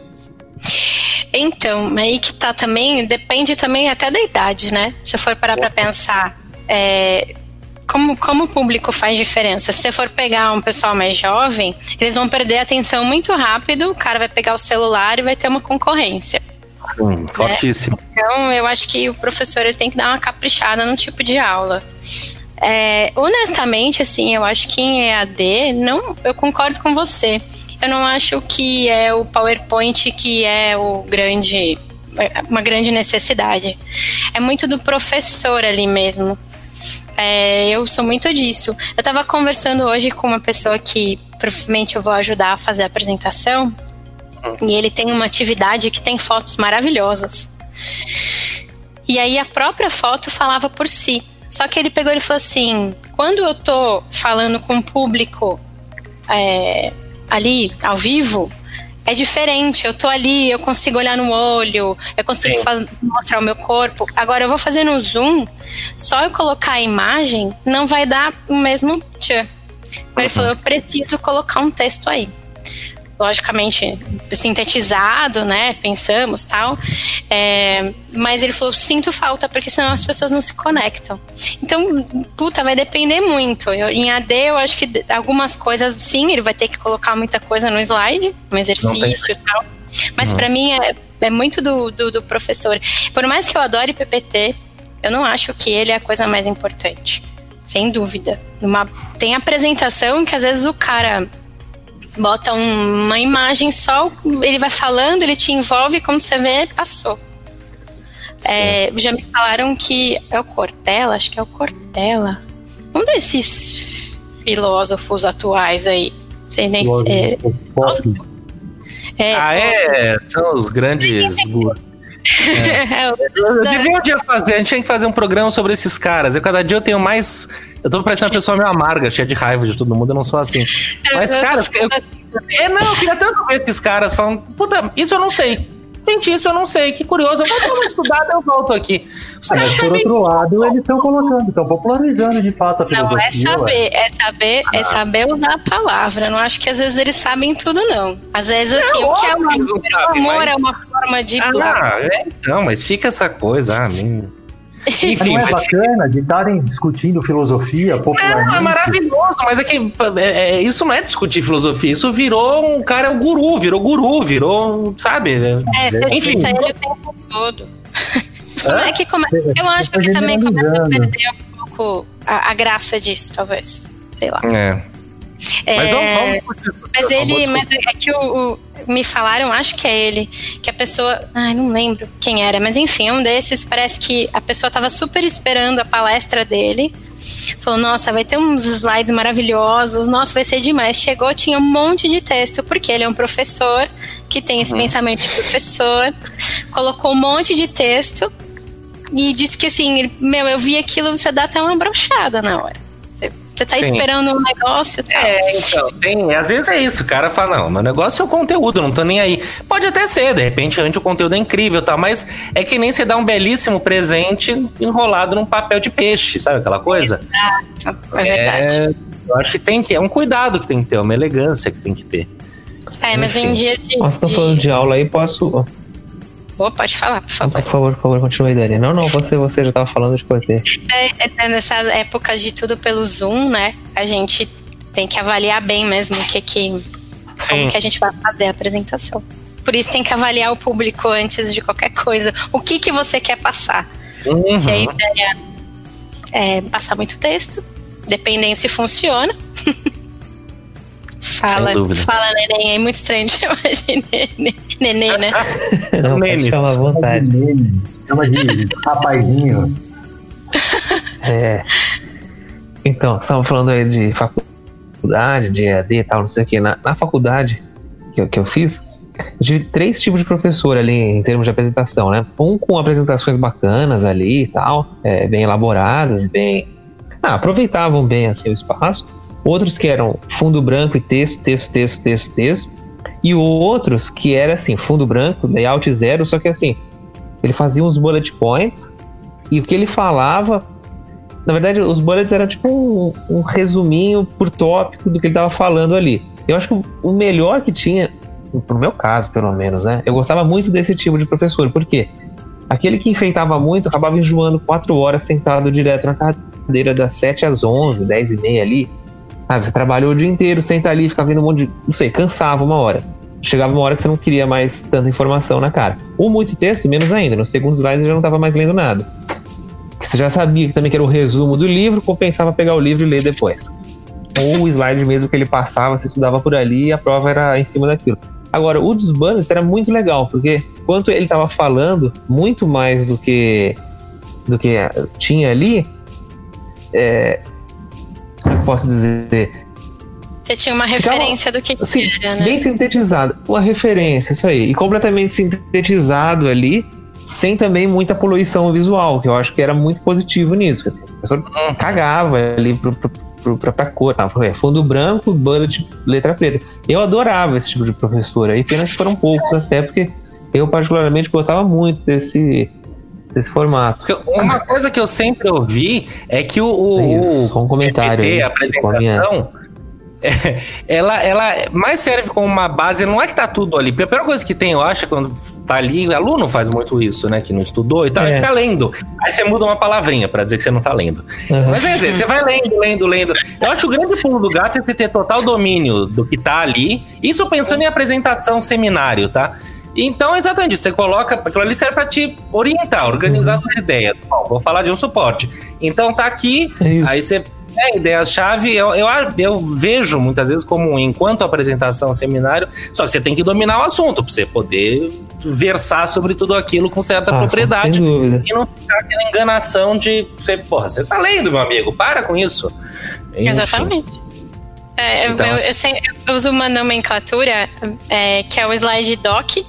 Então, aí que tá também, depende também até da idade, né? Se for parar pra pensar, é, como, como o público faz diferença. Se você for pegar um pessoal mais jovem, eles vão perder a atenção muito rápido, o cara vai pegar o celular e vai ter uma concorrência. Hum, né? Fortíssimo. Então, eu acho que o professor ele tem que dar uma caprichada no tipo de aula. É, honestamente, assim, eu acho que em E A D, não, eu concordo com você. Eu não acho que é o PowerPoint que é o grande, uma grande necessidade. É muito do professor ali mesmo. É, eu sou muito disso. Eu estava conversando hoje com uma pessoa que provavelmente eu vou ajudar a fazer a apresentação. E ele tem uma atividade que tem fotos maravilhosas. E aí a própria foto falava por si. Só que ele pegou e falou assim, quando eu tô falando com o público... É, ali, ao vivo, é diferente. Eu tô ali, eu consigo olhar no olho, eu consigo faz, mostrar o meu corpo. Agora, eu vou fazer no Zoom, só eu colocar a imagem, não vai dar o mesmo tchan. Agora, ele falou, eu preciso colocar um texto aí. Logicamente, sintetizado, né, pensamos, tal. É, mas ele falou, sinto falta, porque senão as pessoas não se conectam. Então, puta, vai depender muito. Eu, em A D, eu acho que algumas coisas, sim, ele vai ter que colocar muita coisa no slide, um exercício e tal. Mas uhum. Pra mim, é, é muito do, do, do professor. Por mais que eu adore P P T, eu não acho que ele é a coisa mais importante. Sem dúvida. Uma, tem apresentação que, às vezes, o cara... bota um, uma imagem só, ele vai falando, ele te envolve, como você vê, passou. É, já me falaram que é o Cortella, acho que é o Cortella, um desses filósofos atuais aí. Sei nem se é, é, ah, é? São os grandes... É. Eu devia um dia fazer, a gente tinha que fazer um programa sobre esses caras. Eu cada dia eu tenho mais. Eu tô parecendo uma pessoa meio amarga, cheia de raiva de todo mundo, eu não sou assim. Mas, cara, eu, é, não, eu queria tanto ver esses caras falando, puta, isso eu não sei. Gente, isso eu não sei, que curioso. Eu vou dar uma estudada, eu volto aqui. Os caras Mas, por sabem outro lado, eles estão colocando, estão popularizando de fato a filosofia. Não, é saber, é saber, Ah. é saber usar a palavra. Não acho que às vezes eles sabem tudo, não. Às vezes, assim, Não, o que é o óbvio que amor, eles não sabem, o amor mas- é uma forma de... Ah, é, então, mas fica essa coisa, ah, nem... Mas Enfim, não é mas- bacana de estarem discutindo filosofia popularmente? Não, é maravilhoso, mas é que é, é, isso não é discutir filosofia, isso virou um cara, um guru, virou guru, virou, sabe? É, você Enfim. cita ele o tempo todo. Como é que come... Eu acho Tô que também começa a generalizando. perder um pouco a, a graça disso, talvez. Sei lá. É. Mas É, vamos, vamos Mas ele, vamos- mas é que o, o- me falaram, acho que é ele, que a pessoa, ai, não lembro quem era, mas enfim, um desses, parece que a pessoa tava super esperando a palestra dele, falou, nossa, vai ter uns slides maravilhosos, nossa, vai ser demais. Chegou, tinha um monte de texto, porque ele é um professor que tem esse pensamento de professor, colocou um monte de texto e disse que assim, ele- meu, eu vi aquilo, você dá até uma brochada na hora. Você tá Sim. esperando um negócio e tal. É, então, tem, às vezes é isso, o cara fala, não, meu negócio é o conteúdo, não tô nem aí. Pode até ser, de repente, antes o conteúdo é incrível e tal, mas é que nem você dá um belíssimo presente enrolado num papel de peixe, sabe aquela coisa? É verdade. Eu acho que tem que, é um cuidado que tem que ter, uma elegância que tem que ter. É, mas em dia de. Nossa, tô de- falando de aula aí, posso... Pô, pode falar, por Por favor. favor, por favor, continue, Dani. Não, não, você, você já tava falando de cortei. É, é, nessas épocas de tudo pelo Zoom, né? A gente tem que avaliar bem mesmo o que que. Como que a gente vai fazer a apresentação. Por isso tem que avaliar o público antes de qualquer coisa. O que que você quer passar? Uhum. Se a ideia é passar muito texto, dependendo se funciona. Fala, Sem dúvida. fala, neném. É muito estranho de chamar de neném, neném, né? Não, pode Nene. chamar à vontade. Chama de rapazinho. É. Então, você estava falando aí de faculdade, de E A D e tal, não sei o que. Na, na faculdade que eu, que eu fiz, eu tive três tipos de professor ali em termos de apresentação, né? Um com apresentações bacanas ali e tal, é, bem elaboradas, bem. Ah, aproveitavam bem assim o espaço. Outros que eram fundo branco e texto, texto, texto, texto, texto. E outros que era assim, fundo branco, layout zero, só que assim, ele fazia uns bullet points e o que ele falava. Na verdade, os bullets eram tipo um, um resuminho por tópico do que ele estava falando ali. Eu acho que o melhor que tinha, pro meu caso, pelo menos, né? Eu gostava muito desse tipo de professor. Por quê? Aquele que enfeitava muito acabava enjoando quatro horas sentado direto na cadeira das sete às onze, dez e meia ali. Ah, você trabalhou o dia inteiro, senta ali, fica vendo um monte de... Não sei, cansava uma hora. Chegava uma hora que você não queria mais tanta informação na cara. Ou muito texto, menos ainda. No segundo slide você já não estava mais lendo nada. Que você já sabia que também que era o resumo do livro, compensava pegar o livro e ler depois. Ou o slide mesmo que ele passava, você estudava por ali e a prova era em cima daquilo. Agora, o dos bullets era muito legal, porque enquanto ele estava falando muito mais do que do que tinha ali, é, eu posso dizer, Você tinha uma referência do que assim, era, né? bem sintetizado, uma referência, isso aí, e completamente sintetizado ali, sem também muita poluição visual, que eu acho que era muito positivo nisso. Assim, o professor cagava ali pro, pro, pro, pra, pra cor, tá? Fundo branco, bullet, letra preta. Eu adorava esse tipo de professor aí, pena que foram poucos até, porque eu particularmente gostava muito desse, desse formato. Porque uma coisa que eu sempre ouvi é que o, o, É isso, só um comentário P P T, aí, a ficou a minha- apresentação, é, ela, ela mais serve como uma base, não é que tá tudo ali. A primeira coisa que tem, eu acho, é quando tá ali, aluno faz muito isso, né, que não estudou e tal, É. e fica lendo. Aí você muda uma palavrinha pra dizer que você não tá lendo. Uhum. Mas quer dizer, você vai lendo, lendo, lendo. Eu acho que o grande pulo do gato é você ter total domínio do que tá ali. Isso pensando em apresentação, seminário, tá? Então, exatamente isso. Você coloca, aquilo ali serve pra te orientar, organizar suas ideias. Bom, vou falar de um suporte. Então tá aqui, É isso. aí você é, ideias-chave, eu, eu, eu vejo muitas vezes como enquanto apresentação, seminário, só que você tem que dominar o assunto pra você poder versar sobre tudo aquilo com certa Ah, propriedade sem dúvida. e não ficar aquela enganação de você, porra, você tá lendo, meu amigo, para com isso. Enfim. Exatamente. É, eu- Então- eu, eu, sempre- eu uso uma nomenclatura é, que é o slide doc,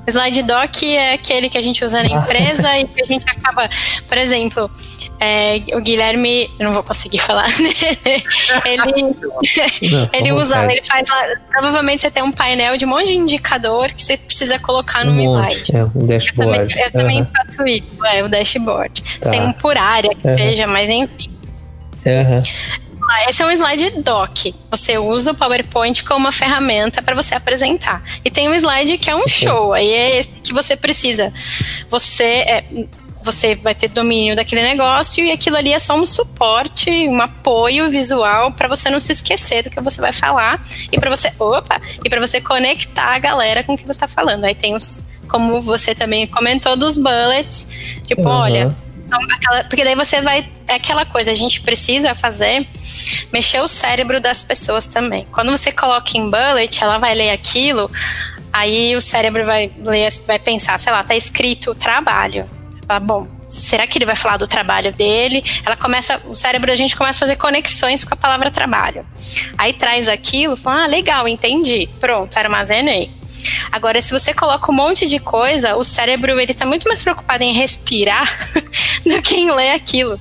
Slide doc é aquele que a gente usa na empresa e que a gente acaba, por exemplo, é, o Guilherme, eu não vou conseguir falar, né? ele, não, ele usa, ele faz lá, provavelmente você tem um painel de um monte de indicador que você precisa colocar num um slide. É, um dashboard. Eu também, eu uhum. também faço isso, é o dashboard. Você tá. tem um por área que uhum. seja, mas enfim. Uhum. Esse é um slide doc. Você usa o PowerPoint como uma ferramenta para você apresentar. E tem um slide que é um show. Aí é esse que você precisa. Você, é, você vai ter domínio daquele negócio e aquilo ali é só um suporte, um apoio visual para você não se esquecer do que você vai falar e para você, opa, e para você conectar a galera com o que você está falando. Aí tem os, como você também comentou, dos bullets. Tipo, uhum. olha, são aquela, porque daí você vai, é aquela coisa, a gente precisa fazer, mexer o cérebro das pessoas também. Quando você coloca em bullet, ela vai ler aquilo, aí o cérebro vai ler, vai pensar, sei lá, tá escrito trabalho. Fala, bom, será que ele vai falar do trabalho dele? Ela começa, o cérebro da gente começa a fazer conexões com a palavra trabalho. Aí traz aquilo, fala, ah, legal, entendi, pronto, armazenei. Agora, se você coloca um monte de coisa, o cérebro ele tá muito mais preocupado em respirar do que em ler aquilo.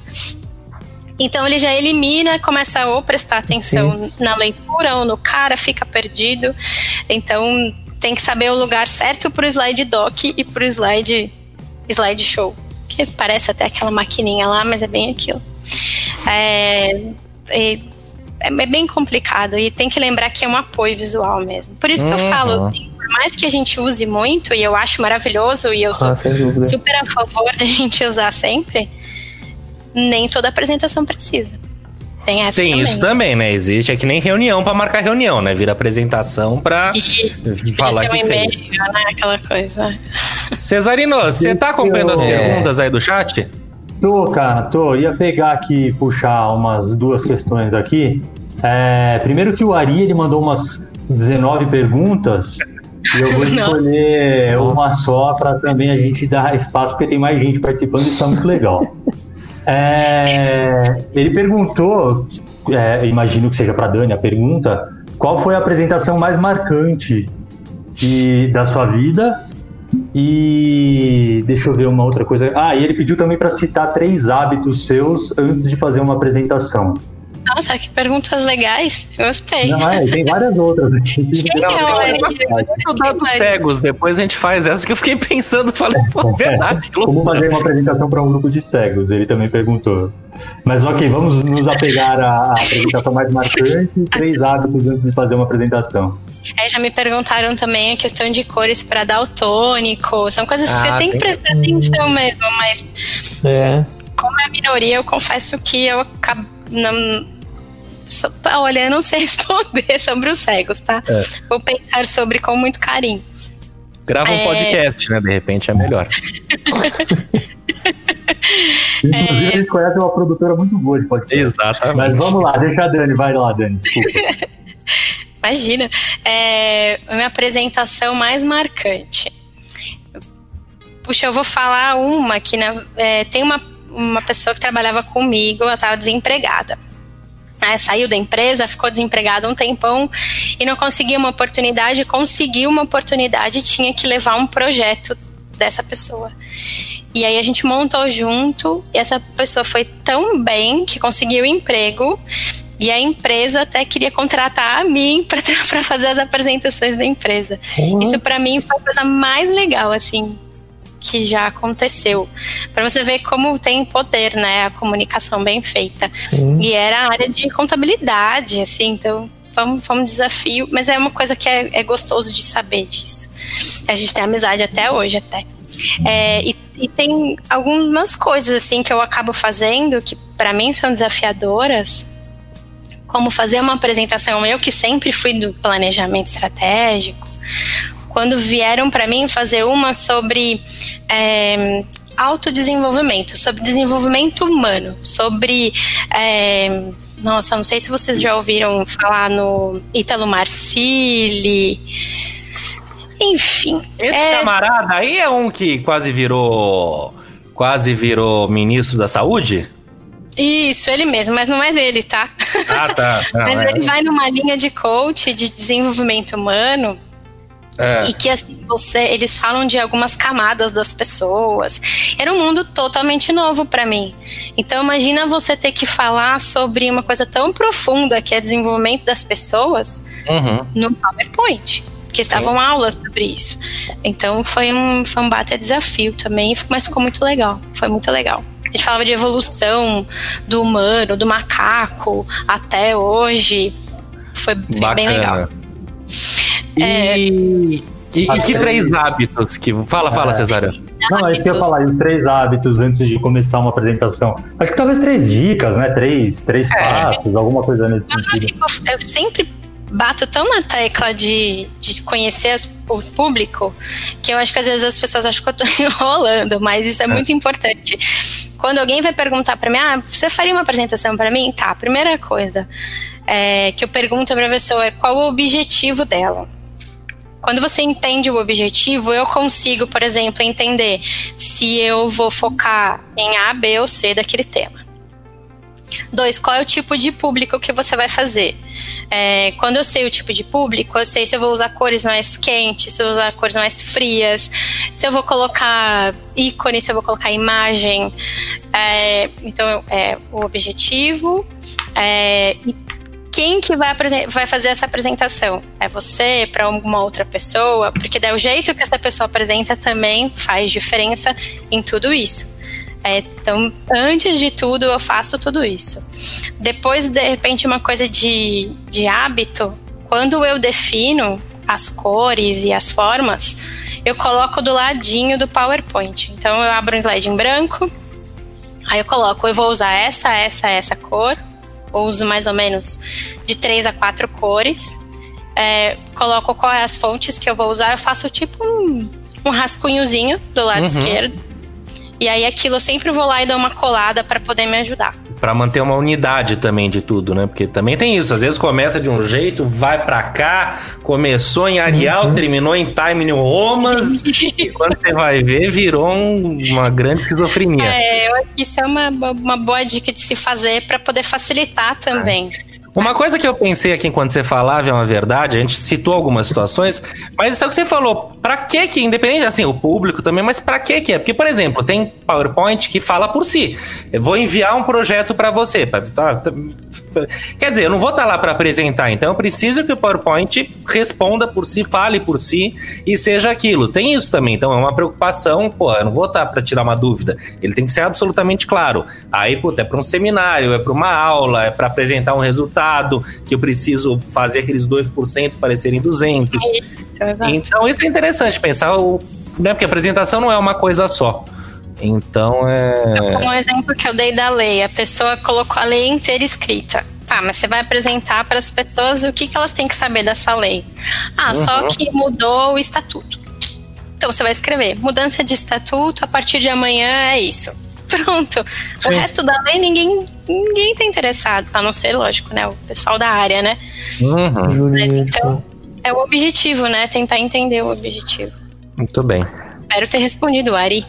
Então ele já elimina, começa a ou prestar atenção Sim. na leitura ou no cara, fica perdido. Então tem que saber o lugar certo pro slide doc e pro slide, slide show. Que parece até aquela maquininha lá, mas é bem aquilo. É... é É bem complicado e tem que lembrar que é um apoio visual mesmo. Por isso que uhum. eu falo, assim, por mais que a gente use muito, e eu acho maravilhoso, e eu sou ah, super a favor de a gente usar sempre, nem toda apresentação precisa. Tem essa Tem também. Isso também, né? Existe, é que nem reunião pra marcar reunião, né? Vira apresentação pra e, falar que um fez. Né? Aquela coisa. Cesarino, você tá acompanhando as perguntas aí do chat? Tô, cara, tô. Ia pegar aqui, puxar umas duas questões aqui. É, primeiro que o Ari, ele mandou umas dezenove perguntas e eu vou escolher Não. uma só para também a gente dar espaço, porque tem mais gente participando e isso é muito legal. É, ele perguntou, é, imagino que seja para Dani a pergunta, qual foi a apresentação mais marcante de, da sua vida? E deixa eu ver uma outra coisa. Ah, e ele pediu também para citar três hábitos seus antes de fazer uma apresentação. Nossa, que perguntas legais. Gostei. Não, é, tem várias outras. Quem não, é o Ari? Eu dados cegos, depois a gente faz essa que eu fiquei pensando, falei, pô, verdade. Como fazer uma apresentação para um grupo de cegos? Ele também perguntou. Mas ok, vamos nos apegar à apresentação mais marcante e três hábitos antes de fazer uma apresentação. É, já me perguntaram também a questão de cores para daltônico. São coisas que ah, você tem que prestar que... atenção mesmo, mas é. como é a minoria, eu confesso que eu acabo não, só, olha, eu não sei responder sobre os cegos, tá? É. Vou pensar sobre com muito carinho. Grava um é... podcast, né? De repente é melhor. Inclusive, a gente conhece uma produtora muito boa de podcast. Exatamente. Mas vamos lá, deixa a Dani, vai lá, Dani, desculpa. Imagina. É, a minha apresentação mais marcante. Puxa, eu vou falar uma que na, é, tem uma, uma pessoa que trabalhava comigo, ela estava desempregada. Aí, saiu da empresa, ficou desempregada um tempão e não conseguiu uma oportunidade, conseguiu uma oportunidade e tinha que levar um projeto dessa pessoa. E aí a gente montou junto e essa pessoa foi tão bem que conseguiu emprego. E a empresa até queria contratar a mim para fazer as apresentações da empresa. Uhum. Isso para mim foi a coisa mais legal, assim, que já aconteceu. Para você ver como tem poder, né, a comunicação bem feita. Uhum. E era a área de contabilidade, assim, então foi um, foi um desafio, mas é uma coisa que é, é gostoso de saber disso. A gente tem amizade até hoje, até. É, e, e tem algumas coisas, assim, que eu acabo fazendo que para mim são desafiadoras, como fazer uma apresentação, eu que sempre fui do planejamento estratégico, quando vieram para mim fazer uma sobre é, autodesenvolvimento, sobre desenvolvimento humano, sobre, é, nossa, não sei se vocês já ouviram falar no Ítalo Marcilli, enfim. Esse é, camarada aí é um que quase virou, quase virou ministro da saúde? Isso, ele mesmo, mas não é dele, tá? Ah, tá. Não, mas é. ele vai numa linha de coach, de desenvolvimento humano, É. E que assim, você, eles falam de algumas camadas das pessoas. Era um mundo totalmente novo pra mim. Então imagina você ter que falar sobre uma coisa tão profunda que é desenvolvimento das pessoas Uhum. no PowerPoint. Porque estavam aulas sobre isso. Então foi um, foi um baita desafio também, mas ficou muito legal. Foi muito legal. A gente falava de evolução do humano, do macaco, até hoje. Foi, foi bem legal. E, É. e, e que três hábitos que... Fala, fala, É. Cesária. Não, é isso que eu ia falar, e os três hábitos antes de começar uma apresentação. Acho que talvez três dicas, né? Três, três É. passos, alguma coisa nesse Eu, sentido. fico- eu sempre bato tão na tecla de, de conhecer as- o público que eu acho que às vezes as pessoas acham que eu tô enrolando, mas isso é, muito importante. Quando alguém vai perguntar pra mim, ah, você faria uma apresentação pra mim? Tá, a primeira coisa é, que eu pergunto pra pessoa é qual o objetivo dela. Quando você entende o objetivo, eu consigo, por exemplo, entender se eu vou focar em A, B ou C daquele tema. Dois, qual é o tipo de público que você vai fazer? É, quando eu sei o tipo de público, eu sei se eu vou usar cores mais quentes, se eu vou usar cores mais frias, se eu vou colocar ícone, se eu vou colocar imagem. É, então, é o objetivo. É, e quem que vai, apresen- vai fazer essa apresentação? É você, para alguma outra pessoa? Porque daí o jeito que essa pessoa apresenta também faz diferença em tudo isso. É, então, antes de tudo, eu faço tudo isso. Depois, de repente, uma coisa de, de hábito, quando eu defino as cores e as formas, eu coloco do ladinho do PowerPoint. Então, eu abro um slide em branco, aí eu coloco, eu vou usar essa, essa, essa cor, eu uso mais ou menos de três a quatro cores, é, coloco quais as fontes que eu vou usar, eu faço tipo um, um rascunhozinho do lado Uhum. esquerdo. E aí aquilo eu sempre vou lá e dou uma colada para poder me ajudar. Pra manter uma unidade também de tudo, né? Porque também tem isso. Às vezes começa de um jeito, vai pra cá, começou em Arial, Uhum. terminou em Time New Romas, e quando você vai ver, virou um- uma grande esquizofrenia. É, eu acho que isso é uma, uma boa dica de se fazer para poder facilitar também. Uma coisa que eu pensei aqui enquanto você falava é uma verdade, a gente citou algumas situações, mas isso é o que você falou, pra que que, independente, assim, o público também, mas pra que que é? Porque, por exemplo, tem PowerPoint que fala por si, eu vou enviar um projeto pra você, pra, tá, tá, quer dizer, eu não vou estar lá pra apresentar, então eu preciso que o PowerPoint responda por si, fale por si e seja aquilo. Tem isso também, então é uma preocupação, pô, eu não vou estar pra tirar uma dúvida, ele tem que ser absolutamente claro. Aí, pô, é pra um seminário, é pra uma aula, é pra apresentar um resultado, que eu preciso fazer aqueles dois por cento parecerem duzentos. Exato. Então isso é interessante pensar, o, né, porque a apresentação não é uma coisa só. Então é... Um exemplo que eu dei da lei, a pessoa colocou a lei inteira escrita. Tá, mas você vai apresentar para as pessoas o que, que elas têm que saber dessa lei. Ah, Uhum. só que mudou o estatuto. Então você vai escrever, mudança de estatuto, a partir de amanhã é isso. Pronto. Sim. O resto da lei ninguém, ninguém tá interessado, a não ser, lógico, né, o pessoal da área, né? Uhum. Mas Jurídico. então, é o objetivo, né? Tentar entender o objetivo. Muito bem. Espero ter respondido, Ari.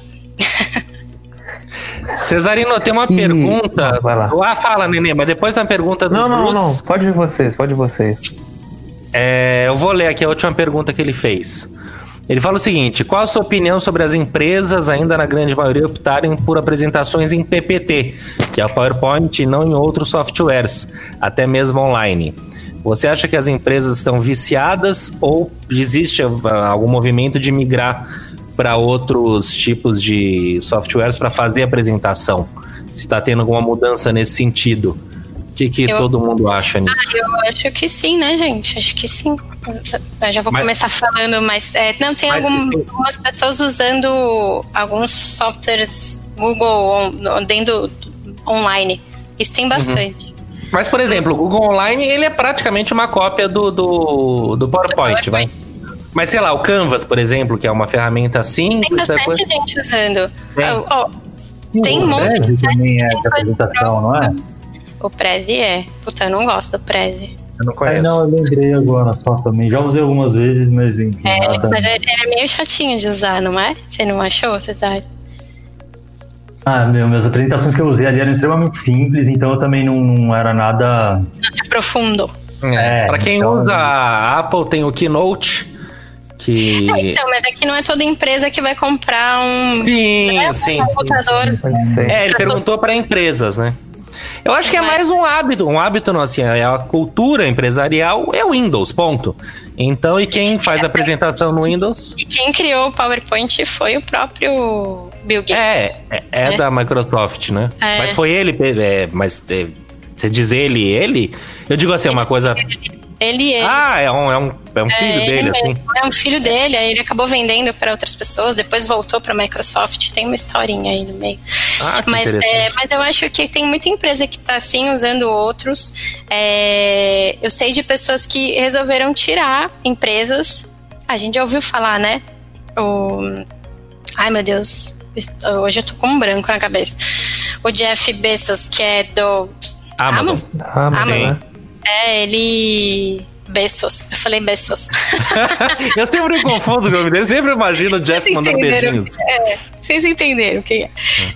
Cesarino, tem uma E- pergunta. Vai lá. Ah, fala, Nenê, mas depois da pergunta do Não, não, Bruce, não. Pode ir vocês, pode ir vocês. é, eu vou ler aqui a última pergunta que ele fez. Ele fala o seguinte: qual a sua opinião sobre as empresas, ainda na grande maioria, optarem por apresentações em P P T, que é o PowerPoint, e não em outros softwares, até mesmo online? Você acha que as empresas estão viciadas ou existe ah, algum movimento de migrar para outros tipos de softwares para fazer a apresentação? Se está tendo alguma mudança nesse sentido? O que, que Eu- todo mundo acha nisso? Eu acho que sim, né, gente? Acho que sim. Eu já vou Mas- começar falando, mas é, não, tem Mas- algum- algumas pessoas usando alguns softwares Google on- dentro online. Isso Uhum. tem bastante. Mas, por exemplo, o Google Online, ele é praticamente uma cópia do, do, do PowerPoint, vai? Mas, sei lá, o Canvas, por exemplo, que é uma ferramenta Tem simples... é bastante coisa... gente usando. Tem. Ó, ó, Tem um O monte de Prezi site também é que tem de coisa apresentação, não é? o Prezi é. Puta, eu não gosto do Prezi. Eu não É, conheço. não, eu lembrei agora só também. Já usei algumas vezes, mas enfim. É, nada. mas ele é meio chatinho de usar, não é? Você não achou, Cesário? Ah, meu, minhas apresentações que eu usei ali eram extremamente simples, então eu também não, não era nada. Não se aprofundou. É, É, pra quem então- usa a Apple, tem o Keynote, Que... É, então, mas é que não é toda empresa que vai comprar um, Sim, né, sim, um sim, computador. sim. Pode ser. É, ele perguntou para empresas, né? Eu acho que é Mas- mais um hábito, um hábito não, assim, é a cultura empresarial é o Windows, ponto. Então, e quem faz a apresentação no Windows? E quem criou o PowerPoint foi o próprio Bill Gates. É, é, é É. da Microsoft, né? É. Mas foi ele, é, mas é, você diz ele, ele? Eu digo assim, é uma coisa... Ele, ele Ah, é um, é um, é um é, filho ele dele, assim. mesmo. É um filho dele, aí ele acabou vendendo para outras pessoas, depois voltou para a Microsoft, tem uma historinha aí no meio. Ah, que Mas, interessante. é, mas eu acho que tem muita empresa que está assim usando outros. É, eu sei de pessoas que resolveram tirar empresas. A gente já ouviu falar, né? O, ai, meu Deus. Hoje eu tô com um branco na cabeça. O Jeff Bezos, que é do Amazon. Ah, mas, Amazon. né? É, ele... Bezos. Eu falei Bezos. Eu sempre me confundo o nome dele, sempre imagino o Jeff Vocês mandando entenderam? beijinhos. É, vocês entenderam o que é.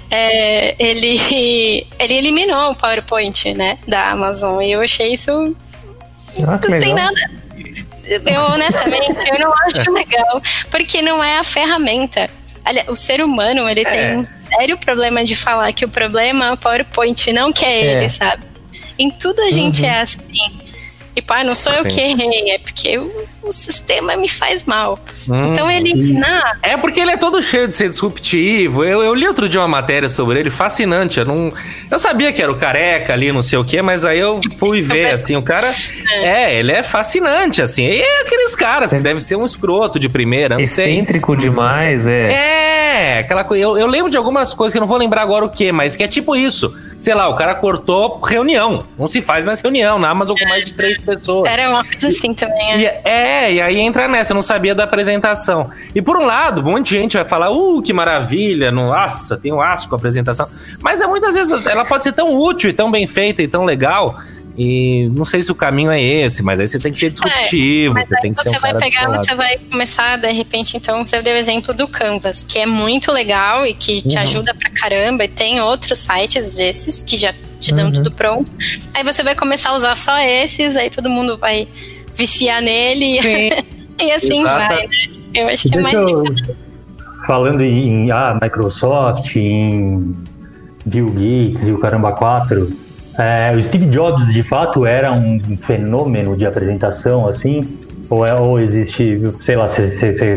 É, ele, ele eliminou o PowerPoint, né, da Amazon. E eu achei isso... Ah, que Não tem legal. nada... Eu, honestamente, eu não acho legal. Porque não é a ferramenta. Aliás, o ser humano, ele É. tem um sério problema de falar que o problema é o PowerPoint, não que é, É. ele, sabe? Em tudo a gente é assim. E pá, não sou eu Sim. que errei, é porque o, o sistema me faz mal. Hum. Então eliminar... É porque ele é todo cheio de ser disruptivo. Eu, eu li outro dia uma matéria sobre ele, fascinante. Eu, não, eu sabia que era o careca ali, não sei o quê, mas aí eu fui ver, penso- assim, o cara... É, ele é fascinante, assim. E é aqueles caras que deve ser um escroto de primeira, não sei. Excêntrico demais, é. É, aquela coisa. Eu, eu lembro de algumas coisas que eu não vou lembrar agora o que, mas que é tipo isso. Sei lá, o cara cortou reunião. Não se faz mais reunião na Amazon com mais de três pessoas. Era uma coisa assim também, é. E, é, e aí entra nessa, eu não sabia da apresentação. E por um lado, um monte de gente vai falar, uh, que maravilha, nossa, tem um asco a apresentação. Mas é, muitas vezes ela pode ser tão útil e tão bem feita e tão legal. E não sei se o caminho é esse, mas aí você tem que ser disruptivo, Mas você aí tem que ser você um vai cara pegar, descolado. você vai começar, de repente, então, você deu o exemplo do Canvas, que é muito legal e que te Uhum. ajuda pra caramba, e tem outros sites desses que já te dão Uhum. tudo pronto. Aí você vai começar a usar só esses, aí todo mundo vai viciar nele Sim. e assim Exato. vai, né? Eu acho que é Deixa mais eu- legal. Falando em, em ah, Microsoft, em Bill Gates e o Caramba quatro, é, o Steve Jobs de fato era um fenômeno de apresentação, assim? Ou, é, ou existe, sei lá, você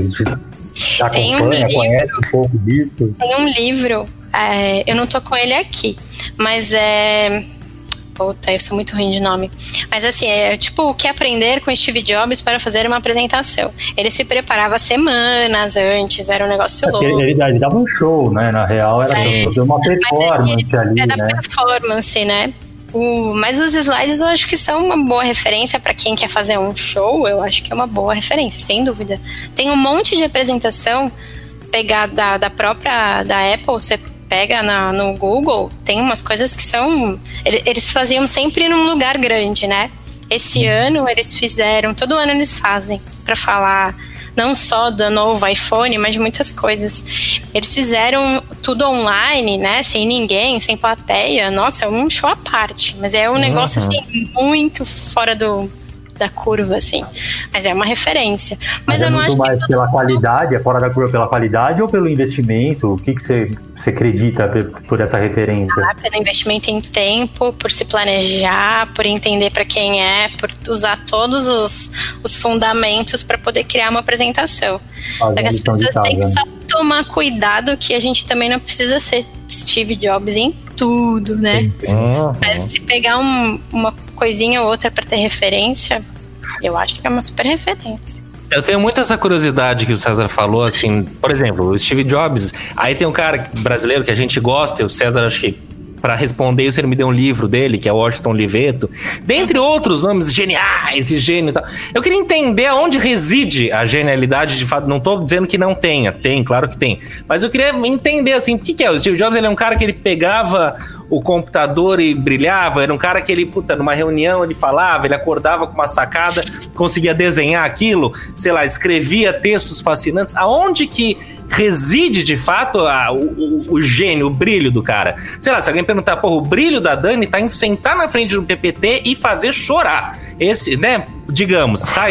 Tem um acompanha, livro. conhece um pouco disso? Tem um livro, é, eu não tô com ele aqui, mas é... Puta, eu sou muito ruim de nome. Mas assim, é tipo o que aprender com Steve Jobs para fazer uma apresentação. Ele se preparava semanas antes, era um negócio É, louco. Ele, ele, ele dava um show, né? Na real, era É. fazer uma performance ali, É da né? performance, né? O, mas os slides eu acho que são uma boa referência para quem quer fazer um show. Eu acho que é uma boa referência, sem dúvida. Tem um monte de apresentação pegada da, da própria da Apple. Você pega na, no Google, tem umas coisas que são... ele- Eles faziam sempre num lugar grande, né? Esse ano eles fizeram, todo ano eles fazem, para falar não só do novo iPhone, mas de muitas coisas. Eles fizeram tudo online, né? Sem ninguém, sem plateia. Nossa, é um show à parte. Mas é um negócio, assim, muito fora do, da curva, assim. Mas é uma referência. Mas, Mas é eu não muito acho mais que todo pela mundo- qualidade, é fora da curva pela qualidade ou pelo investimento? O que, que você, você acredita pe- por essa referência? Ah, pelo investimento em tempo, por se planejar, por entender para quem é, por usar todos os, os fundamentos para poder criar uma apresentação. Fazer Porque a as lição de pessoas têm que casa. só tomar cuidado que a gente também não precisa ser Steve Jobs em tudo, né? Uhum. Mas se pegar um- uma coisinha ou outra para ter referência, eu acho que é uma super referência. Eu tenho muito essa curiosidade que o César falou, assim, por exemplo, o Steve Jobs, aí tem um cara brasileiro que a gente gosta, e o César, acho que para responder isso ele me deu um livro dele, que é Washington Oliveto, dentre outros nomes geniais e gênio e tal. Eu queria entender aonde reside a genialidade, de fato, não tô dizendo que não tenha, tem, claro que tem, mas eu queria entender, assim, o que que é? O Steve Jobs, ele é um cara que ele pegava o computador e brilhava, era um cara que ele, puta, numa reunião ele falava, ele acordava com uma sacada, conseguia desenhar aquilo, sei lá, escrevia textos fascinantes. Aonde que reside, de fato, a, o, o, o gênio, o brilho do cara? Sei lá, se alguém perguntar, porra, o brilho da Dani tá em sentar na frente de um P P T e fazer chorar. Esse, né, digamos, tá aí.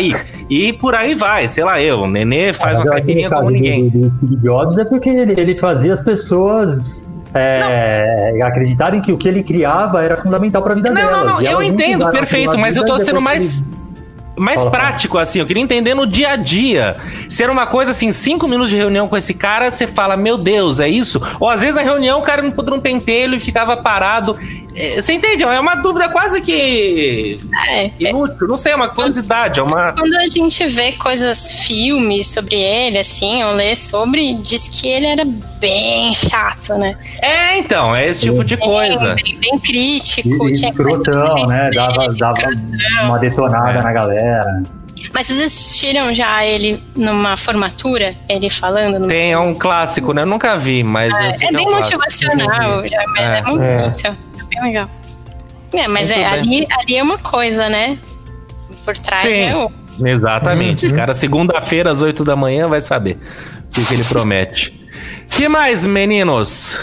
E por aí vai, sei lá, eu, o Nenê faz uma caipirinha como ninguém. Do, do Steve Jobs é porque ele, ele fazia as pessoas é, acreditarem que o que ele criava era fundamental para a vida não, delas. Não, não, não, eu entendo, perfeito, mas eu tô sendo mais... mais fala, prático, assim, eu queria entender no dia a dia. Se era uma coisa assim, cinco minutos de reunião com esse cara, você fala, meu Deus, é isso? Ou às vezes na reunião o cara não pôde um pentelho e ficava parado. É, você entende? É uma dúvida quase que É, inútil, não sei, é uma curiosidade, é uma... Quando a gente vê coisas, filmes sobre ele, assim, ou lê sobre, diz que ele era bem chato, né? É, então, é esse tipo de coisa. Bem, bem, bem crítico. E, tinha que ser escrotão, tudo né? bem Dava, feito, dava escrotão. uma detonada É. na galera. Mas vocês assistiram já ele numa formatura? Ele falando? Numa... Tem, é um clássico, né? Eu nunca vi, mas... eu sei É que bem um clássico. motivacional, já, mas É. é, muito, É. é bem legal. É, mas Muito é, bem. ali, ali é uma coisa, né? Por trás Sim. é outra. Exatamente. Uhum. Esse cara, segunda-feira, às oito da manhã, vai saber o que, que ele promete. Que mais, meninos?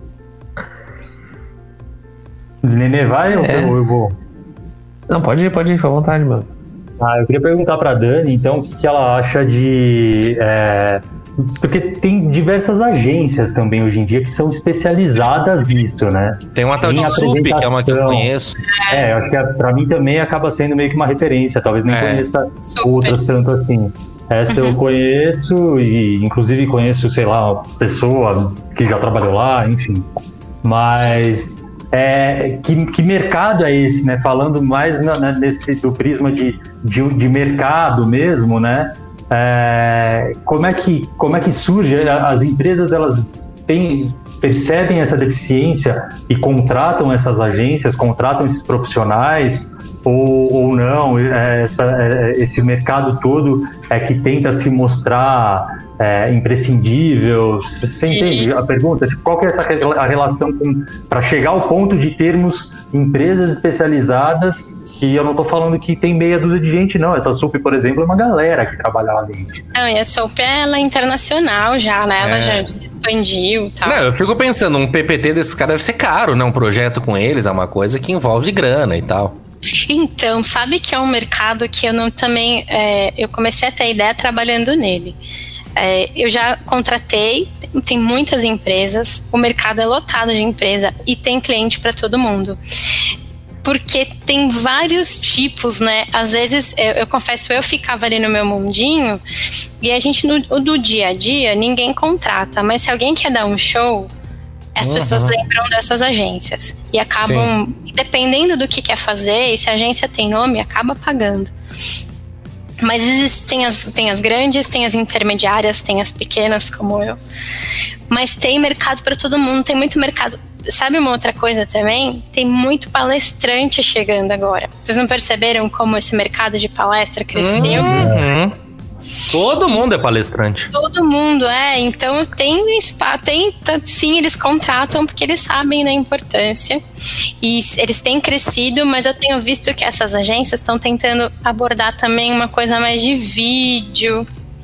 Nenê vai ou É. eu, eu vou? Não, pode ir, pode ir, fica à vontade, mano. Ah, eu queria perguntar pra Dani, então, o que, que ela acha de... é, porque tem diversas agências também hoje em dia que são especializadas nisso, né? Tem uma tal de Em Sup, que é uma que eu apresentação. conheço. É, eu acho que é- pra mim também acaba sendo meio que uma referência, talvez nem É. conheça Super. outras tanto assim. Essa eu conheço e inclusive conheço, sei lá, uma pessoa que já trabalhou lá, enfim. Mas é, que, que mercado é esse, né? Falando mais na- na- nesse do prisma de, de, de mercado mesmo, né? É, como é que como é que surge? As empresas elas têm percebem essa deficiência e contratam essas agências, contratam esses profissionais ou, ou não? É, essa, é, esse mercado todo é que tenta se mostrar é, imprescindível. Você entende a pergunta? Tipo, qual que é essa re- a relação para chegar ao ponto de termos empresas especializadas? Que eu não tô falando que tem meia dúzia de gente, não. Essa Sup, por exemplo, é uma galera que trabalha lá dentro. Não, e a Soap, ela é internacional já, né? Ela É. já se expandiu e tal. Não, eu fico pensando, um P P T desses caras deve ser caro, né? Um projeto com eles é uma coisa que envolve grana e tal. Então, sabe que é um mercado que eu não também... é, eu comecei a ter ideia trabalhando nele. É, eu já contratei, tem muitas empresas, o mercado é lotado de empresa e tem cliente para todo mundo. Porque tem vários tipos, né? Às vezes, eu, eu confesso, eu ficava ali no meu mundinho e a gente, no, do dia a dia, ninguém contrata. Mas se alguém quer dar um show, as Uhum. pessoas lembram dessas agências. E acabam, dependendo do que quer fazer, e se a agência tem nome, acaba pagando. Mas existem as, tem as grandes, tem as intermediárias, tem as pequenas, como eu. Mas tem mercado para todo mundo, tem muito mercado. Sabe uma outra coisa também? Tem muito palestrante chegando agora. Vocês não perceberam como esse mercado de palestra cresceu? Uhum. Todo mundo é palestrante. Todo mundo, é. Então tem spa, tem, tá, sim, eles contratam porque eles sabem da importância. E eles têm crescido, mas eu tenho visto que essas agências estão tentando abordar também uma coisa mais de vídeo,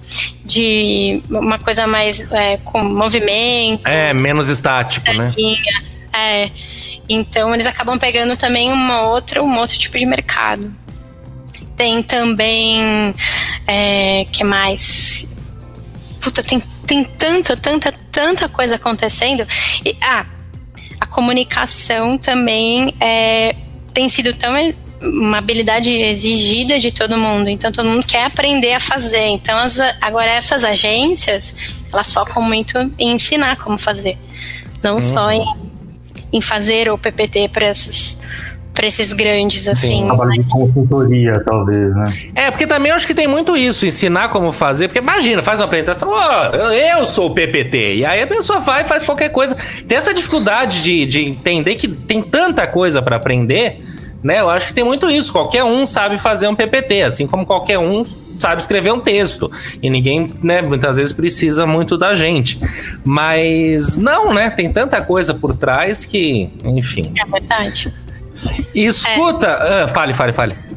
de uma coisa mais é, com movimento. É, menos estático, né? É, então eles acabam pegando também uma outra, um outro tipo de mercado. Tem também, é, que mais? Puta, tem, tem tanta, tanta, tanta coisa acontecendo. E, ah, a comunicação também é, tem sido tão uma habilidade exigida de todo mundo, então todo mundo quer aprender a fazer. Então as, agora essas agências, elas focam muito em ensinar como fazer, não uhum. só em, em fazer o P P T para esses para esses grandes, assim. Trabalho de consultoria, talvez, né? É, porque também eu acho que tem muito isso, ensinar como fazer, porque imagina, faz uma apresentação, ó, oh, eu sou o P P T, e aí a pessoa vai e faz qualquer coisa. Tem essa dificuldade de, de entender que tem tanta coisa para aprender, né? Eu acho que tem muito isso, qualquer um sabe fazer um P P T, assim como qualquer um sabe escrever um texto, e ninguém, né, muitas vezes precisa muito da gente. Mas não, né, tem tanta coisa por trás que, enfim. É verdade. E escuta, é. ah, fale, fale, fale.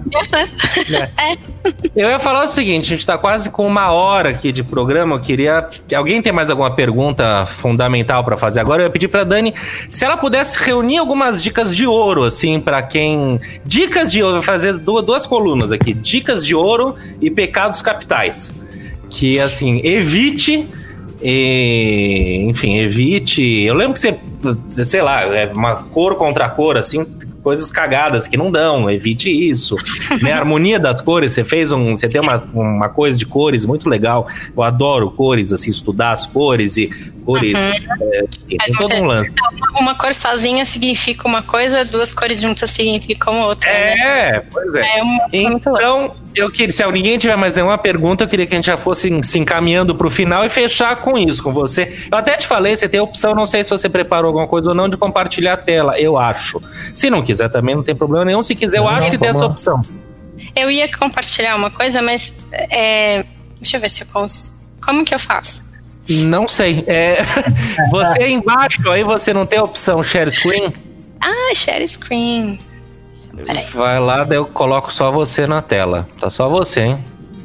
É. Eu ia falar o seguinte, a gente tá quase com uma hora aqui de programa, eu queria... Alguém tem mais alguma pergunta fundamental pra fazer agora? Eu ia pedir pra Dani se ela pudesse reunir algumas dicas de ouro, assim, pra quem... Dicas de ouro, vou fazer duas, duas colunas aqui, dicas de ouro e pecados capitais. Que, assim, evite... E, enfim, evite... Eu lembro que você, sei lá, é uma cor contra cor, assim... Coisas cagadas que não dão, evite isso. Né? A harmonia das cores, você fez um. Você tem uma, uma coisa de cores muito legal. Eu adoro cores, assim, estudar as cores e cores. Uhum. É, tem todo um lance. Uma cor sozinha significa uma coisa, duas cores juntas significam outra. É, né? Pois é. é uma, então, eu queria, se ninguém tiver mais nenhuma pergunta, eu queria que a gente já fosse se encaminhando pro final e fechar com isso, com você. Eu até te falei, você tem a opção, não sei se você preparou alguma coisa ou não, de compartilhar a tela, eu acho. Se não quiser também, não tem problema nenhum. Se quiser, eu não, acho não, que tem essa opção. Eu ia compartilhar uma coisa, mas é, deixa eu ver se eu consigo. Como que eu faço? Não sei. É, você é embaixo, aí você não tem a opção share screen? Ah, share screen. Peraí. Vai lá, daí eu coloco só você na tela. Tá só você, hein?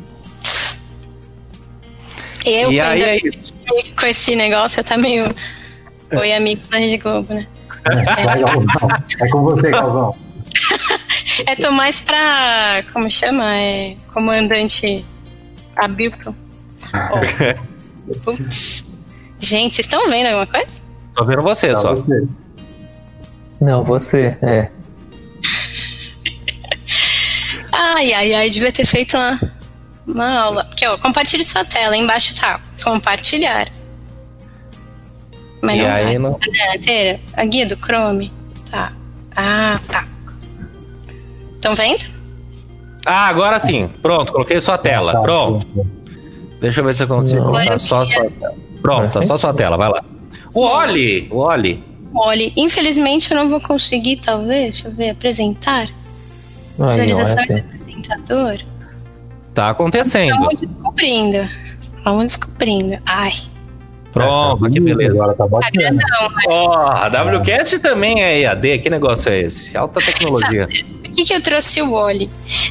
Eu e aí é isso. Com esse negócio, eu tá meio... Oi, amigo da Rede Globo, né? Vai, Galvão. É com você, Galvão. É, tô mais pra... Como chama? É comandante Abilton. Oh. Putz. Gente, vocês estão vendo alguma coisa? Tô vendo você Não, só. Você. Não, você, é. Ai, ai, ai, devia ter feito uma, uma aula. Aqui, ó, compartilhe sua tela. Embaixo tá compartilhar. Mas e não aí vai. não... Cadê a inteira? A guia do Chrome? Tá. Ah, tá. Estão vendo? Ah, agora sim. Pronto, coloquei sua tela. Pronto. Deixa eu ver se eu consigo. Tá só sua tela. Pronto, tá só sua tela, vai lá. O Oli! O Oli. Oli. Infelizmente eu não vou conseguir, talvez. Deixa eu ver, apresentar. Visualização de apresentador. Tá acontecendo. Vamos descobrindo. Vamos descobrindo. Ai. Pronto, que beleza. Agora tá bacana. Ó, oh, a WCast também é E A D. Que negócio é esse? Alta tecnologia. Sabe, por que, que eu trouxe o Oli?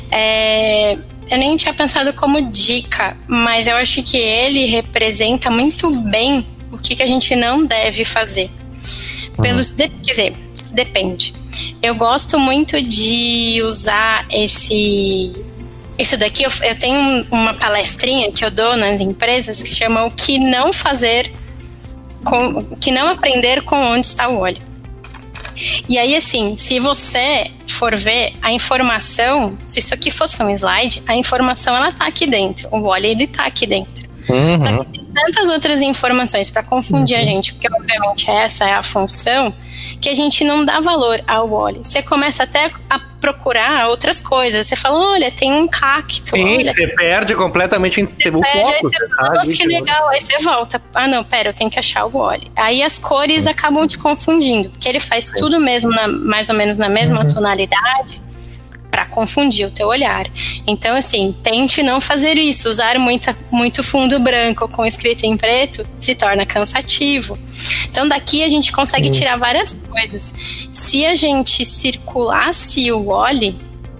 É... Eu nem tinha pensado como dica, mas eu acho que ele representa muito bem o que, que a gente não deve fazer. Pelos, de, quer dizer, depende. Eu gosto muito de usar esse... Isso daqui, eu, eu tenho uma palestrinha que eu dou nas empresas que se chama O que não fazer, com, o que não aprender com onde está o óleo. E aí, assim, se você for ver a informação, se isso aqui fosse um slide, a informação ela tá aqui dentro, o óleo ele tá aqui dentro. Uhum. Só que tem tantas outras informações para confundir uhum. a gente, porque obviamente essa é a função, que a gente não dá valor ao óleo. Você começa até a procurar outras coisas. Você fala, olha, tem um cacto. Sim, olha. Você perde completamente o foco. Aí você fala, nossa, que legal. Aí você volta. Ah, não, pera, eu tenho que achar o óleo. Aí as cores acabam te confundindo, porque ele faz tudo mesmo, na, mais ou menos na mesma uhum. tonalidade, para confundir o teu olhar. Então, assim, tente não fazer isso. Usar muita, muito fundo branco com escrito em preto se torna cansativo. Então, daqui a gente consegue uhum. tirar várias coisas. Se a gente circulasse o Oli,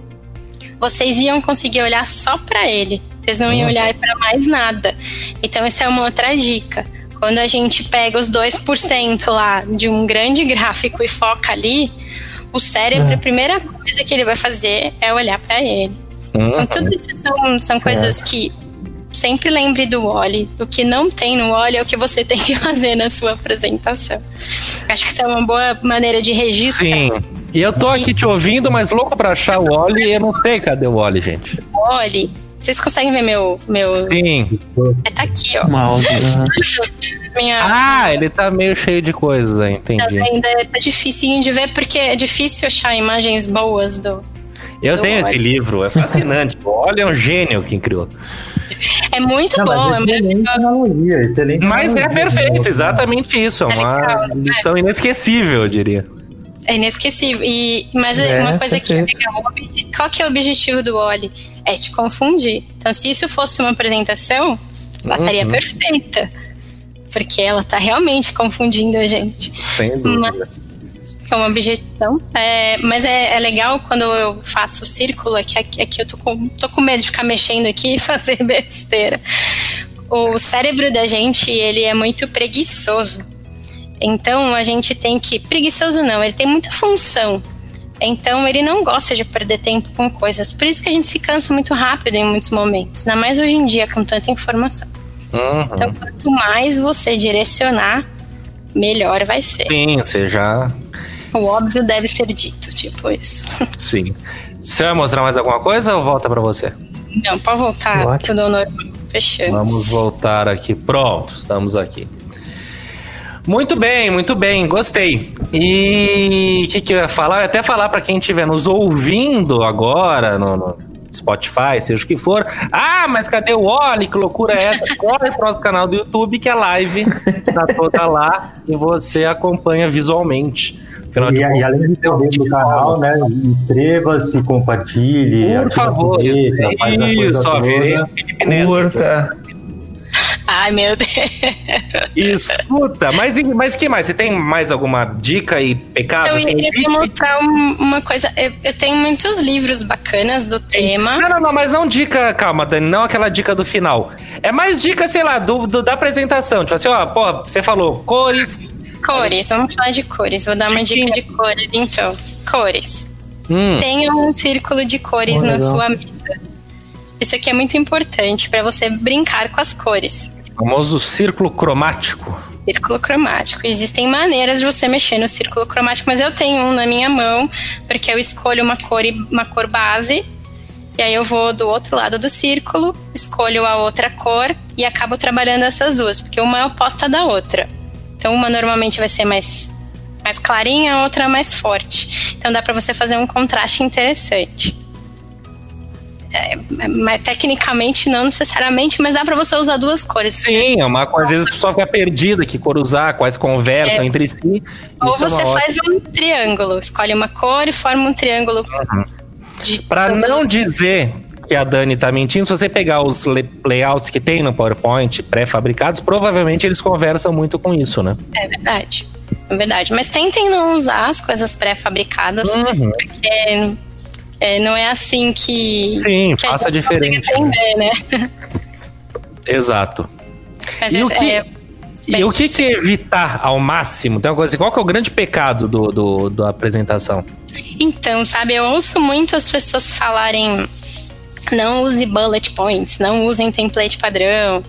vocês iam conseguir olhar só para ele. Vocês não iam uhum. olhar para mais nada. Então, essa é uma outra dica. Quando a gente pega os dois por cento lá de um grande gráfico e foca ali, o cérebro, é. a primeira coisa que ele vai fazer é olhar para ele. Uhum. Então, tudo isso são, são coisas é. que sempre lembre do Oli. O que não tem no Oli é o que você tem que fazer na sua apresentação. Acho que isso é uma boa maneira de registrar. Sim. E eu tô aqui te ouvindo, mas louco pra achar o Oli e eu não sei cadê o Oli, gente. O Oli. Vocês conseguem ver meu... meu... Sim. É, tá aqui, ó. Mouse, né? Minha... Ah, ele tá meio cheio de coisas aí, entendi. Tá, ainda tá difícil de ver, porque é difícil achar imagens boas do... Eu do tenho Oli. esse livro, é fascinante. O Oli é um gênio quem criou. É muito Não, bom, é excelente analogia, excelente Mas analogia, é perfeito, né? exatamente isso. É uma legal, lição inesquecível, eu diria. É inesquecível. E, mas é, É, uma coisa perfeito. que é legal, o obje- qual que é o objetivo do Oli? É te confundir. Então, se isso fosse uma apresentação, ela estaria Uhum. perfeita. Porque ela tá realmente confundindo a gente. Sem dúvida. Mas, como objeção. É, mas é, é legal quando eu faço o círculo, aqui, aqui, aqui eu tô com, tô com medo de ficar mexendo aqui e fazer besteira. O cérebro da gente, ele é muito preguiçoso. Então, a gente tem que... Preguiçoso não, ele tem muita função. Então, ele não gosta de perder tempo com coisas. Por isso que a gente se cansa muito rápido em muitos momentos. Ainda mais hoje em dia, com tanta informação. Uhum. Então, quanto mais você direcionar, melhor vai ser. Sim, você já... O óbvio deve ser dito, tipo isso. Sim. Você vai mostrar mais alguma coisa ou volta pra você? Não, pode voltar, Ótimo. tudo normal. Fechamos. Vamos voltar aqui. Pronto, estamos aqui. Muito bem, muito bem, gostei. E o que, que eu ia falar? Eu ia até falar para quem estiver nos ouvindo agora no, no Spotify, seja o que for. Ah, mas cadê o Oli? Que loucura é essa? Corre para o nosso canal do YouTube, que a live tá toda lá e você acompanha visualmente. Afinal E, de contas, e além de ter o do canal, né? Inscreva-se, compartilhe. por ativa a favor, sineta, faz a coisa isso, ó, toda. virei o Felipe Neto. Curta. Ai, meu Deus. Escuta, mas, mas que mais? Você tem mais alguma dica e pecado? Eu, assim, eu ia mostrar um- uma coisa. Eu, eu tenho muitos livros bacanas do tema. Não, não, não, mas não dica, calma, Dani, não aquela dica do final. É mais dica, sei lá, do, do- da apresentação. Tipo assim, ó, pô, você falou cores. Cores, vamos falar de cores. Vou dar uma dica de cores, então. Cores. Hum, Tenha um círculo de cores Oh, na legal. sua mesa. Isso aqui é muito importante para você brincar com as cores. famoso círculo cromático. Círculo cromático. Existem maneiras de você mexer no círculo cromático, mas eu tenho um na minha mão, porque eu escolho uma cor, e- uma cor base, e aí eu vou do outro lado do círculo, escolho a outra cor e acabo trabalhando essas duas, porque uma é oposta da outra. Então uma normalmente vai ser mais, mais clarinha, a outra mais forte. Então dá pra você fazer um contraste interessante. É, mas tecnicamente não necessariamente, mas dá pra você usar duas cores. Sim, é uma coisa, às vezes a pessoa fica perdida, que cor usar, quais conversam É. entre si. Ou Isso é você uma faz um triângulo, escolhe uma cor e forma um triângulo. de Pra todos- não dizer que a Dani tá mentindo, se você pegar os le- layouts que tem no PowerPoint pré-fabricados, provavelmente eles conversam muito com isso, né? É verdade. É verdade. Mas tentem não usar as coisas pré-fabricadas, Uhum. porque é, não é assim que. Sim, que faça gente diferente, consegue aprender, né? Exato. Mas E é- o que- é- E o que, que evitar ao máximo? Tem uma coisa assim, qual que é o grande pecado do, do- da apresentação? Então, sabe, eu ouço muito as pessoas falarem: não use bullet points, não usem template padrão.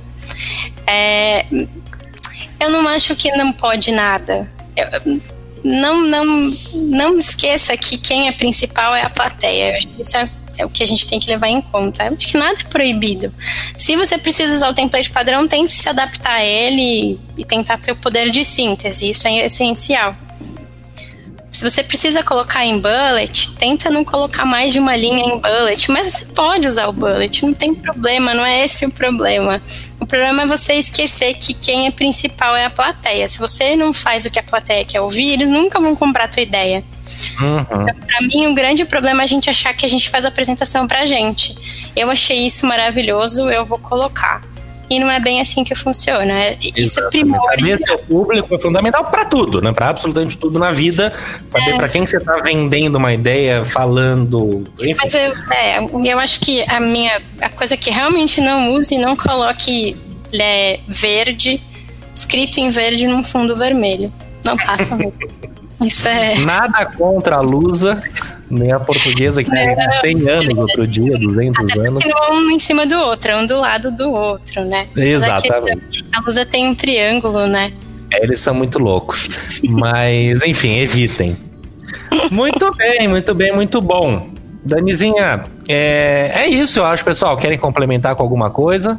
É, eu não acho que não pode nada. Eu- não, não, não esqueça que quem é principal é a plateia. Eu acho que isso é, é o que a gente tem que levar em conta. Eu acho que nada é proibido. Se você precisa usar o template padrão, tente se adaptar a ele e tentar ter o poder de síntese. Isso é essencial. Se você precisa colocar em bullet, tenta não colocar mais de uma linha em bullet, mas você pode usar o bullet, não tem problema, não é esse o problema. O problema é você esquecer que quem é principal é a plateia. Se você não faz o que a plateia quer ouvir, eles nunca vão comprar a tua ideia. Uhum. Então, pra mim, o grande problema é a gente achar que a gente faz a apresentação pra gente. Eu achei isso maravilhoso, eu vou colocar. E não é bem assim que funciona. É- Isso é primordial. Saber seu público é fundamental para tudo, né? Para absolutamente tudo na vida. Saber É. para quem você tá vendendo uma ideia, falando, enfim. Mas eu, é, eu acho que a minha a coisa que realmente não use, não coloque é, verde, escrito em verde num fundo vermelho. Não façam isso. Isso é. Nada contra a Lusa, nem a portuguesa que tem cem anos outro dia, duzentos anos. Um em cima do outro, um do lado do outro, né? Exatamente. A Lusa tem um triângulo, né? É, eles são muito loucos. Mas, enfim, evitem. Muito bem, muito bem, muito bom. Danizinha, é, é isso, eu acho, pessoal. Querem complementar com alguma coisa?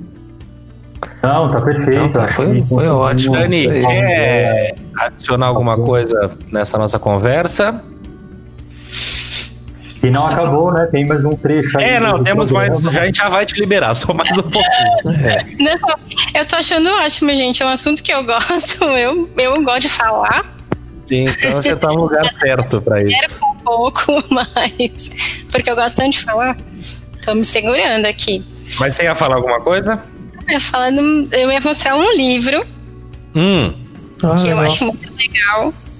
Não, tá perfeito. Não, tá, acho foi- que foi ótimo. Dani, isso aí. quer adicionar alguma coisa nessa nossa conversa? E não acabou, né? Tem mais um trecho aí. É, não, do temos mais. programa. Já, a gente já vai te liberar, só mais um pouquinho. É. Não, eu tô achando ótimo, gente. É um assunto que eu gosto. Eu, eu gosto de falar. Então você tá no lugar certo pra isso. Quero um pouco mais. Porque eu gosto tanto de falar. Tô me segurando aqui. Mas você ia falar alguma coisa? Eu, falando, eu ia mostrar um livro Hum. Ah, que eu legal. acho muito legal.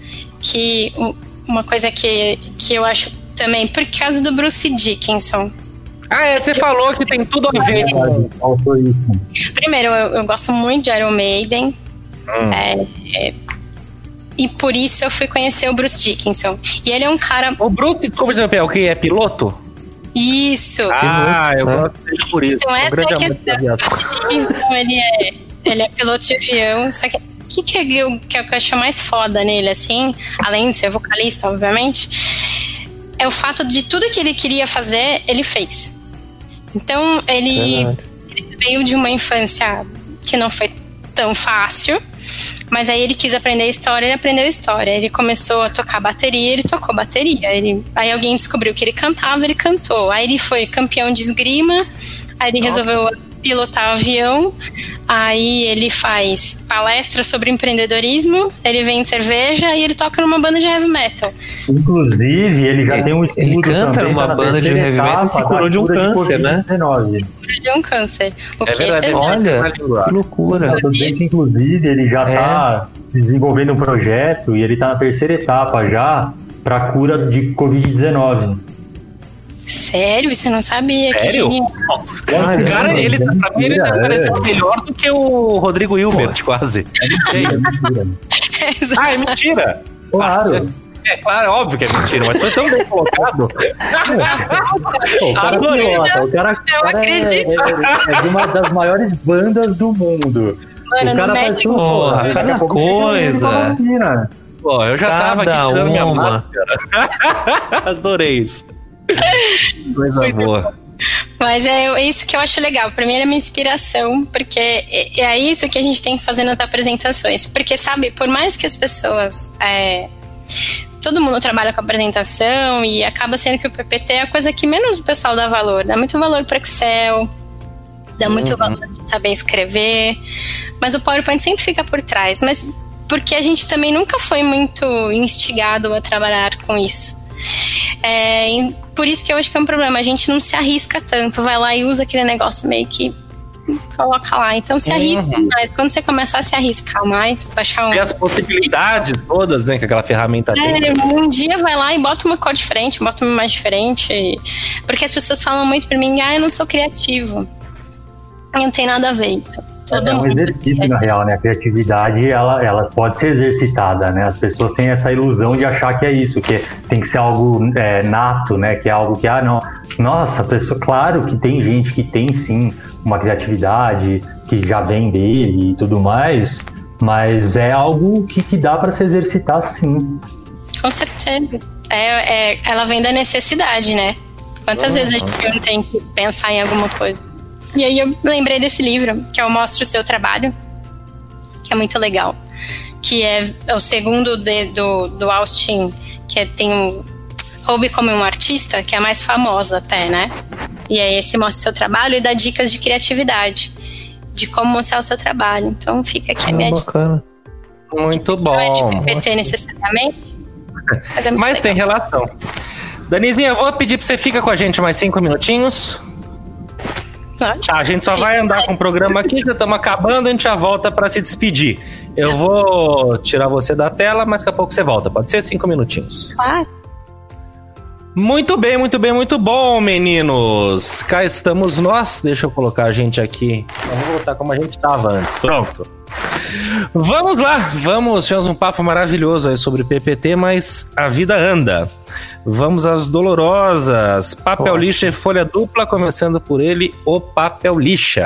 que uma coisa que, que eu acho também, por causa do Bruce Dickinson. Ah, é, você falou que tem tudo a ver com... Faltou isso. Primeiro, eu, eu gosto muito de Iron Maiden. Hum. É, é, e por isso eu fui conhecer o Bruce Dickinson. E ele é um cara... O Bruce, desculpa de o que é piloto? Isso. Ah, eu gosto dele por isso. Então essa é a questão. O Bruce Dickinson, ele é, ele é piloto de avião, só que o que, que, eu, que eu acho mais foda nele, assim, além de ser vocalista, obviamente, é o fato de tudo que ele queria fazer, ele fez. Então, ele, ele veio de uma infância que não foi tão fácil, mas aí ele quis aprender história, ele aprendeu história. Ele começou a tocar bateria, ele tocou bateria. Ele, aí alguém descobriu que ele cantava, ele cantou. Aí ele foi campeão de esgrima, aí ele Nossa. resolveu pilotar avião, aí ele faz palestra sobre empreendedorismo, ele vende cerveja e ele toca numa banda de heavy metal. Inclusive, ele já ele, tem um estudo ele canta também, numa banda de heavy metal e se curou de um câncer, né? Se curou de um câncer. O é que verdade, é olha, que loucura. Inclusive, ele já está é. desenvolvendo um projeto e ele está na terceira etapa já para a cura de covid dezenove. Sério? Isso eu não sabia. Sério? Que Nossa, cara, o cara, ele, pra mim, ele tá parecendo melhor do que o Rodrigo Hilbert, Pô. quase. É mentira. É ah, é mentira? Claro. É, claro, é óbvio que é mentira, mas foi tão bem colocado. Pô, o cara, Adorei, pilota, o cara, eu cara acredito. É, é, é de uma das maiores bandas do mundo. Mano, o cara faz tudo, porra, daqui cada a pouco coisa. Pô, eu já Cada tava aqui tirando uma. minha máscara. Adorei isso. Coisa Muito boa. Bom. Mas é isso que eu acho legal. Pra mim, ele é minha inspiração, porque é isso que a gente tem que fazer nas apresentações. Porque, sabe, por mais que as pessoas... É, todo mundo trabalha com apresentação e acaba sendo que o P P T é a coisa que menos o pessoal dá valor. Dá muito valor para Excel, dá muito uhum. valor de saber escrever, mas o PowerPoint sempre fica por trás. Mas porque a gente também nunca foi muito instigado a trabalhar com isso. É, por isso que eu acho que é um problema. A gente não se arrisca tanto, vai lá e usa aquele negócio meio que coloca lá, então se arrisca uhum. mais. Quando você começar a se arriscar mais, baixar um... E as possibilidades todas, né, que aquela ferramenta é, tem. Um dia vai lá e bota uma cor diferente, bota uma mais diferente, porque as pessoas falam muito pra mim, ah, eu não sou criativo. Não tem nada a ver isso. Todo é um exercício, na real, né? A criatividade, ela, ela pode ser exercitada, né? As pessoas têm essa ilusão de achar que é isso, que tem que ser algo é, nato, né? Que é algo que, ah, não... Nossa, pessoa, claro que tem gente que tem, sim, uma criatividade que já vem dele e tudo mais, mas é algo que, que dá para se exercitar, sim. Com certeza. É, é, ela vem da necessidade, né? Quantas uhum. vezes a gente não tem que pensar em alguma coisa? E aí eu lembrei desse livro, que é o Mostre o Seu Trabalho, que é muito legal. Que é o segundo de, do, do Austin, que é, tem um Roube como um Artista, que é a mais famosa até, né? E aí esse Mostre o Seu Trabalho e dá dicas de criatividade, de como mostrar o seu trabalho. Então fica aqui a minha bacana. dica. Muito bom. Não é de P P T necessariamente, mas é muito Mas legal. tem relação. Danizinha, eu vou pedir pra você ficar com a gente mais cinco minutinhos. Tá, a gente só vai andar com o programa aqui, já estamos acabando, a gente já volta para se despedir. Eu vou tirar você da tela, mas daqui a pouco você volta. Pode ser cinco minutinhos. Claro. Muito bem, muito bem, muito bom, meninos. Cá estamos nós. Deixa eu colocar a gente aqui. Vamos voltar como a gente estava antes. Pronto. Vamos lá, vamos. Tivemos um papo maravilhoso aí sobre P P T, mas a vida anda. Vamos às dolorosas. Papel lixa e folha dupla, começando por ele, o papel lixa.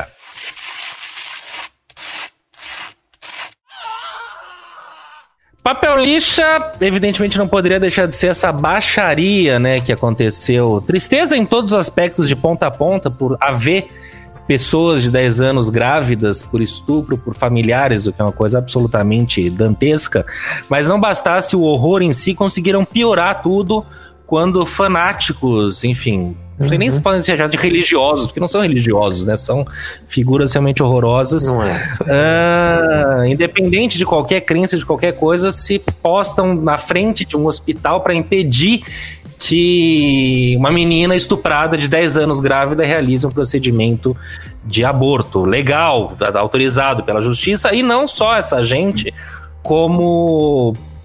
Papel lixa, evidentemente não poderia deixar de ser essa baixaria, né, que aconteceu. Tristeza em todos os aspectos, de ponta a ponta, por haver pessoas de dez anos grávidas por estupro, por familiares, o que é uma coisa absolutamente dantesca. Mas não bastasse o horror em si, conseguiram piorar tudo quando fanáticos, enfim... Não sei nem se podem ser de religiosos, porque não são religiosos, né? São figuras realmente horrorosas. Não é. Ah, independente de qualquer crença, de qualquer coisa, se postam na frente de um hospital para impedir que uma menina estuprada de dez anos grávida realize um procedimento de aborto legal, autorizado pela justiça. E não só essa gente, como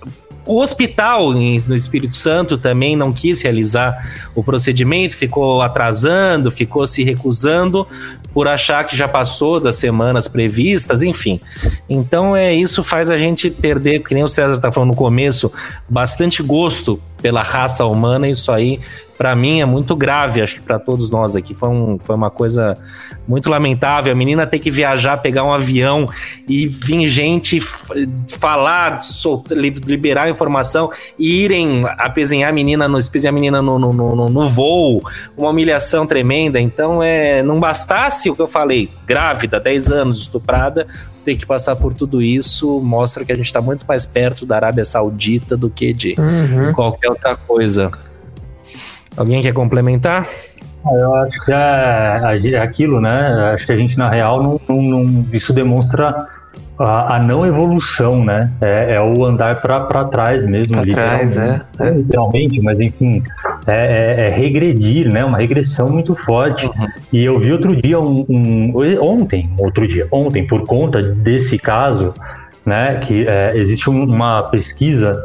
O hospital em, no Espírito Santo também não quis realizar o procedimento, ficou atrasando, ficou se recusando por achar que já passou das semanas previstas, enfim. Então é, isso faz a gente perder, que nem o César tá falando no começo, bastante gosto pela raça humana. Isso aí, para mim, é muito grave, acho que para todos nós aqui. Foi, um, foi uma coisa muito lamentável. A menina ter que viajar, pegar um avião e vir gente falar, soltar, liberar informação e irem apezinhar a menina no, apezinhar a menina no, no, no, no voo, uma humilhação tremenda. Então, é, não bastasse o que eu falei, grávida, dez anos, estuprada, ter que passar por tudo isso, mostra que a gente está muito mais perto da Arábia Saudita do que de uhum. qualquer outra coisa. Alguém quer complementar? Eu acho que é, é aquilo, né? Acho que a gente, na real, não, não, não, isso demonstra a, a não evolução, né? É, é o andar para trás mesmo. Pra trás, é, é. Literalmente, mas enfim, é, é, é regredir, né? Uma regressão muito forte. Uhum. E eu vi outro dia, um, um, ontem, outro dia, ontem, por conta desse caso, né? Que é, existe uma pesquisa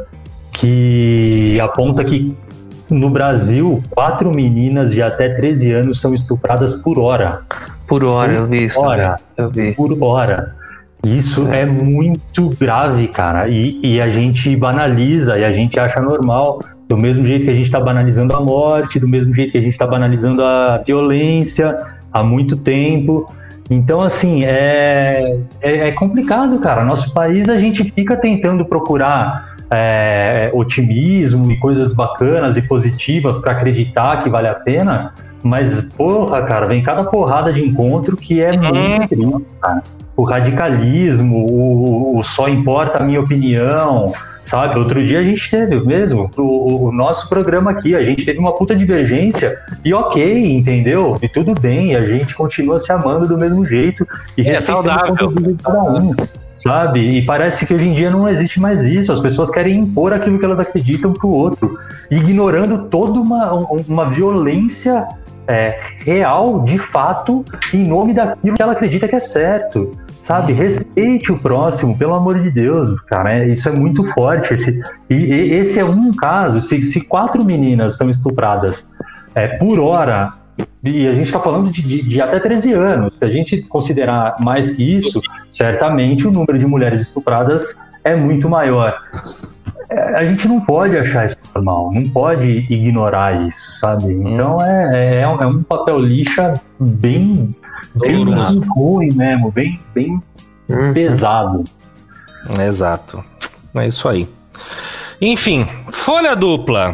que aponta que no Brasil, quatro meninas de até treze anos são estupradas por hora. Por hora, por eu vi isso. Hora, eu vi. Por hora. Isso é, é muito grave, cara. E, e a gente banaliza e a gente acha normal. Do mesmo jeito que a gente está banalizando a morte, do mesmo jeito que a gente está banalizando a violência há muito tempo. Então, assim, é, é, é complicado, cara. Nosso país, a gente fica tentando procurar É, otimismo e coisas bacanas e positivas para acreditar que vale a pena, mas porra, cara, vem cada porrada de encontro que é muito triste, cara. O radicalismo, o, o só importa a minha opinião, sabe? Outro dia a gente teve mesmo, o, o nosso programa aqui, a gente teve uma puta divergência e ok, entendeu? E tudo bem, a gente continua se amando do mesmo jeito e é saudável. O ponto de vista de cada um. Sabe? E parece que hoje em dia não existe mais isso. As pessoas querem impor aquilo que elas acreditam pro outro, ignorando toda uma, uma violência é, real, de fato, em nome daquilo que ela acredita que é certo. Sabe? Respeite o próximo, pelo amor de Deus, cara. Isso é muito forte. Esse, e, e esse é um caso. Se, se quatro meninas são estupradas é, por hora, e a gente está falando de, de, de até treze anos. Se a gente considerar mais que isso, certamente o número de mulheres estupradas é muito maior. É, a gente não pode achar isso normal, não pode ignorar isso, sabe? Então é, é, é um papel lixa bem, bem ruim mesmo, bem, bem uhum. pesado. Exato. É isso aí. Enfim, folha dupla.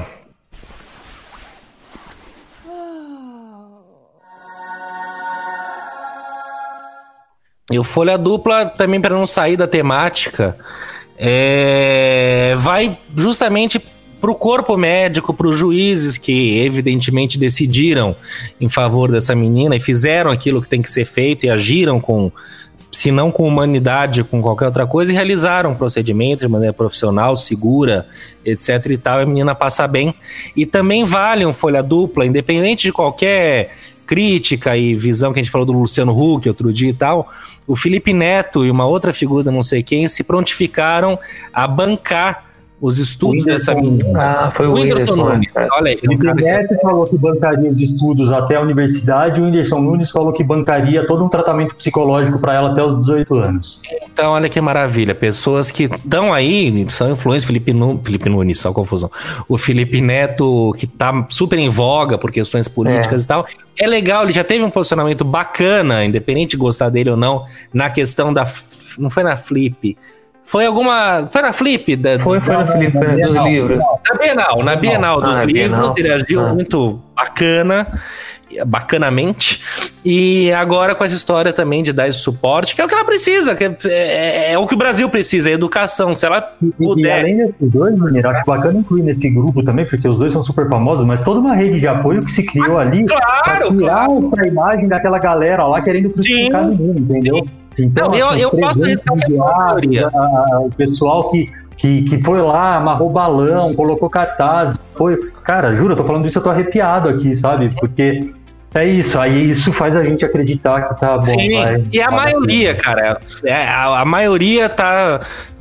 E o Folha Dupla, também para não sair da temática, é... vai justamente para o corpo médico, para os juízes que evidentemente decidiram em favor dessa menina e fizeram aquilo que tem que ser feito e agiram com, se não com humanidade, com qualquer outra coisa, e realizaram um procedimento de maneira profissional, segura, etc e tal, e a menina passa bem. E também vale um Folha Dupla, independente de qualquer crítica e visão que a gente falou do Luciano Huck outro dia e tal, o Felipe Neto e uma outra figura, não sei quem, se prontificaram a bancar os estudos dessa menina. Ah, foi o, o Whindersson Nunes. Olha aí. O Felipe Neto falou que bancaria os estudos até a universidade, o Whindersson Nunes falou que bancaria todo um tratamento psicológico para ela até os dezoito anos. Então, olha que maravilha. Pessoas que estão aí, são influentes, Felipe, Nu... Felipe Nunes, só confusão. O Felipe Neto, que tá super em voga por questões políticas é. e tal. É legal, ele já teve um posicionamento bacana, independente de gostar dele ou não, na questão da... Não foi na Flip... Foi alguma... Foi na Flip? Da, foi, foi na Flip, foi dos livros. Na Bienal, na Bienal dos ah, livros, Bienal. Ele agiu ah. muito bacana, bacanamente, e agora com essa história também de dar esse suporte, que é o que ela precisa, que é, é, é o que o Brasil precisa, é educação, se ela puder... E, e além desses dois, Manir, acho bacana incluir nesse grupo também, porque os dois são super famosos, mas toda uma rede de apoio que se criou ali, claro, pra criar claro. essa imagem daquela galera lá querendo crucificar o mundo, entendeu? Sim. Então, não, assim, eu, eu posso ressaltar o pessoal que, que, que foi lá, amarrou balão, colocou cartaz, foi... Cara, juro, eu tô falando isso, eu tô arrepiado aqui, sabe? Porque é isso, aí isso faz a gente acreditar que tá bom. Sim, vai, e a maioria, cara, é, a, a maioria tá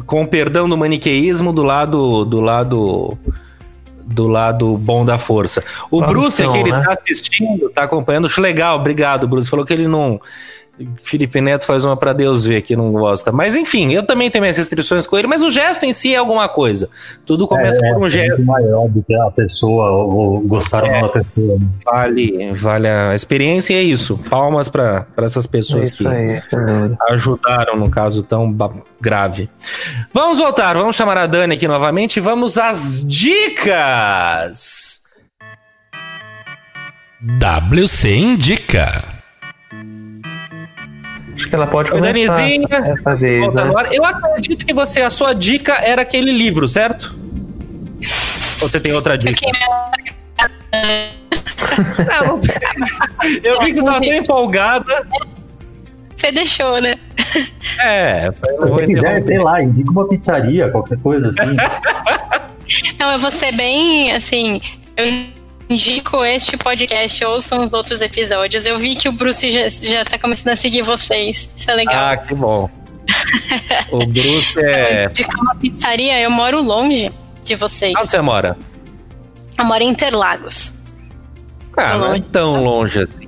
com perdão do maniqueísmo, do lado do lado do lado bom da força. O Produção, Bruce, que ele né? tá assistindo, tá acompanhando, acho legal, obrigado, Bruce. Falou que ele não... Felipe Neto faz uma pra Deus ver que não gosta. Mas enfim, eu também tenho minhas restrições com ele, mas o gesto em si é alguma coisa. Tudo começa é, por um é gesto. muito maior do que a pessoa, ou, ou gostar É. da pessoa. Né? Vale, vale a experiência e é isso. Palmas pra pra essas pessoas Isso que aí, sem dúvida. ajudaram no caso tão ba- grave. Vamos voltar, vamos chamar a Dani aqui novamente e vamos às dicas. W C Indica. Acho que ela pode Oi, começar Danizinha. dessa vez, Volta né? agora. Eu acredito que você, a sua dica era aquele livro, certo? Ou você tem outra dica? Não, eu vi que você tava tão empolgada. Você deixou, né? É, eu Se vou você quiser, interromper. sei lá, indica uma pizzaria, qualquer coisa assim. Não, eu vou ser bem, assim, eu indico este podcast, ouçam os outros episódios. Eu vi que o Bruce já, já tá começando a seguir vocês. Isso é legal. Ah, que bom. O Bruce é... De uma pizzaria, eu moro longe de vocês. Onde você mora? Eu moro em Interlagos. Ah, Tô não é longe. tão longe assim.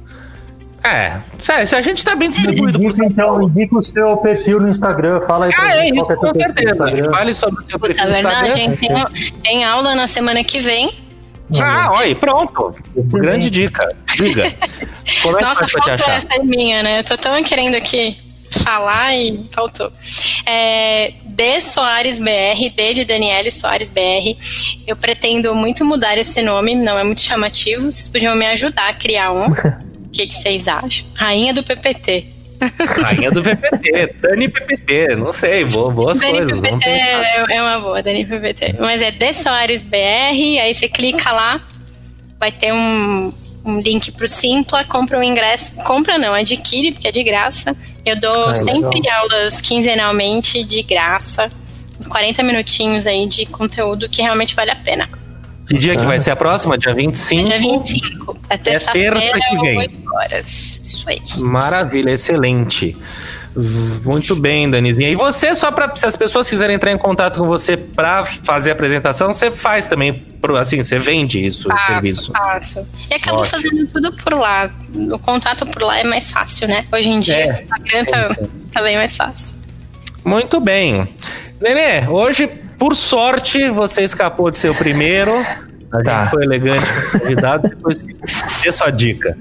É, sério, se a gente tá bem distribuído por Indica, então, indica o seu perfil no Instagram, fala aí pra Ah, é gente isso, qual que é o com seu perfil no certeza. Instagram. Fale sobre o seu Puta, perfil no verdade, Instagram. hein? Tem, tem aula na semana que vem. Ah, olha aí, pronto. Grande dica. Diga. Como é que Nossa, faz pra te faltou achar? essa minha, né? Eu tô tão querendo aqui falar e faltou. É, D Soares B R, D de Daniele Soares B R. Eu pretendo muito mudar esse nome, não é muito chamativo. Vocês podiam me ajudar a criar um. O que, que vocês acham? Rainha do P P T. Rainha do P P T, Dani P P T, não sei, boas, boas Dani coisas. Vamos P P T pensar. é, é uma boa, Dani P P T. Mas é D Soares B R, aí você clica lá, vai ter um, um link pro Simpla, compra um ingresso. Compra não, adquire, porque é de graça. Eu dou Ah, sempre legal. aulas quinzenalmente de graça. Uns quarenta minutinhos aí de conteúdo que realmente vale a pena. Que dia que vai ser a próxima? Dia vinte e cinco? Dia vinte e cinco. É terça-feira, terça que vem. oito horas. Isso aí. Maravilha, excelente. Muito bem, Danizinha. E você, só para se as pessoas quiserem entrar em contato com você para fazer a apresentação, você faz também, pro- assim, você vende isso, esse Faço, serviço. faço. E acabo Ótimo. fazendo tudo por lá. O contato por lá é mais fácil, né? Hoje em dia, É, o Instagram tá, sim, sim. tá bem mais fácil. Muito bem. Nenê, hoje, por sorte, você escapou de ser o primeiro. A Tá. gente foi elegante com o convidado. Depois dê sua dica.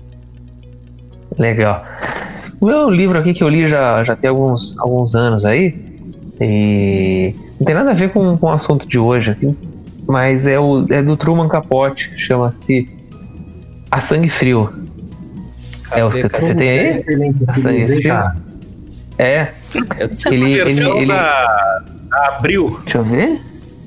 Legal. O meu livro aqui que eu li já, já tem alguns, alguns anos aí. E não tem nada a ver com, com o assunto de hoje aqui. Mas é, o, é do Truman Capote. Chama-se A Sangue Frio. É, o- Cadê, cadê? você tem aí? Excelente, A Sangue excelente, Frio? cara. É. Essa Ele- é a versão ele- ele- da, da Abril. Deixa eu ver.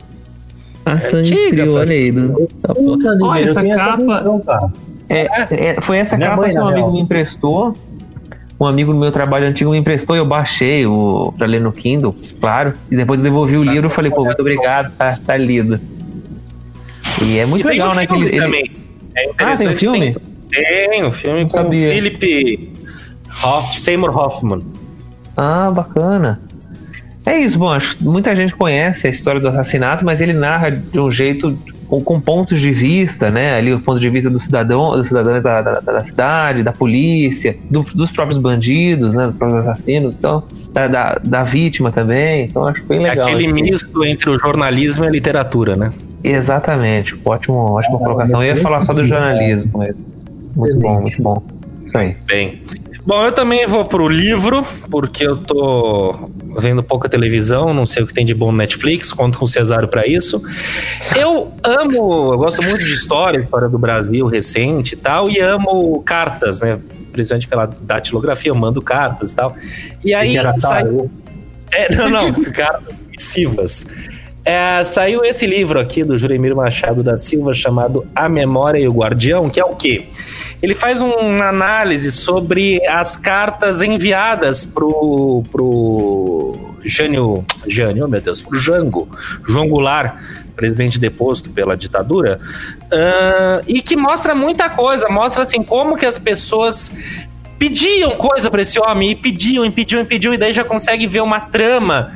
A Sangue antiga, Frio, pô. olha aí. do- da porra. Puta, Olha, eu essa tenho capa. visão, cara. É, é, foi essa Minha capa mãe, que na um amigo real. me emprestou. Um amigo do meu trabalho antigo me emprestou e eu baixei o, pra ler no Kindle, claro. E depois eu devolvi o livro e falei, pô, muito obrigado, tá, tá lido. E é muito E tem legal, um né? Que filme ele, ele- também. É Ah, tem um interessante, filme? Tem, tem um filme Não com sabia. o Philip Hoff, Seymour Hoffman. Ah, bacana. É isso, bom, acho que muita gente conhece a história do assassinato, mas ele narra de um jeito com, com pontos de vista, né? Ali o ponto de vista do cidadão, dos cidadãos da, da, da cidade, da polícia, do- dos próprios bandidos, né? Dos próprios assassinos, então, da, da, da vítima também. Então acho bem legal. Aquele esse- misto entre o jornalismo e a literatura, né? Exatamente, ótimo, ótima Ah, colocação. Eu ia mas falar só do muito jornalismo, mas muito bom, muito bom. Isso aí. Bem. Bom, eu também vou pro livro, porque eu tô vendo pouca televisão, não sei o que tem de bom no Netflix, conto com o Cesário pra isso. Eu amo, eu gosto muito de história, história do Brasil recente e tal, e amo cartas, né? Principalmente pela datilografia, eu mando cartas e tal. E aí Que era sai... tarô. É, não, não, cartas missivas. É, saiu esse livro aqui do Juremir Machado da Silva chamado A Memória e o Guardião, que é o quê? Ele faz uma análise sobre as cartas enviadas pro, pro Jânio, Jânio, oh meu Deus, pro Jango, João Goulart, presidente deposto pela ditadura, uh, e que mostra muita coisa, mostra assim como que as pessoas pediam coisa para esse homem, e pediam, e pediam, e pediam, e daí já consegue ver uma trama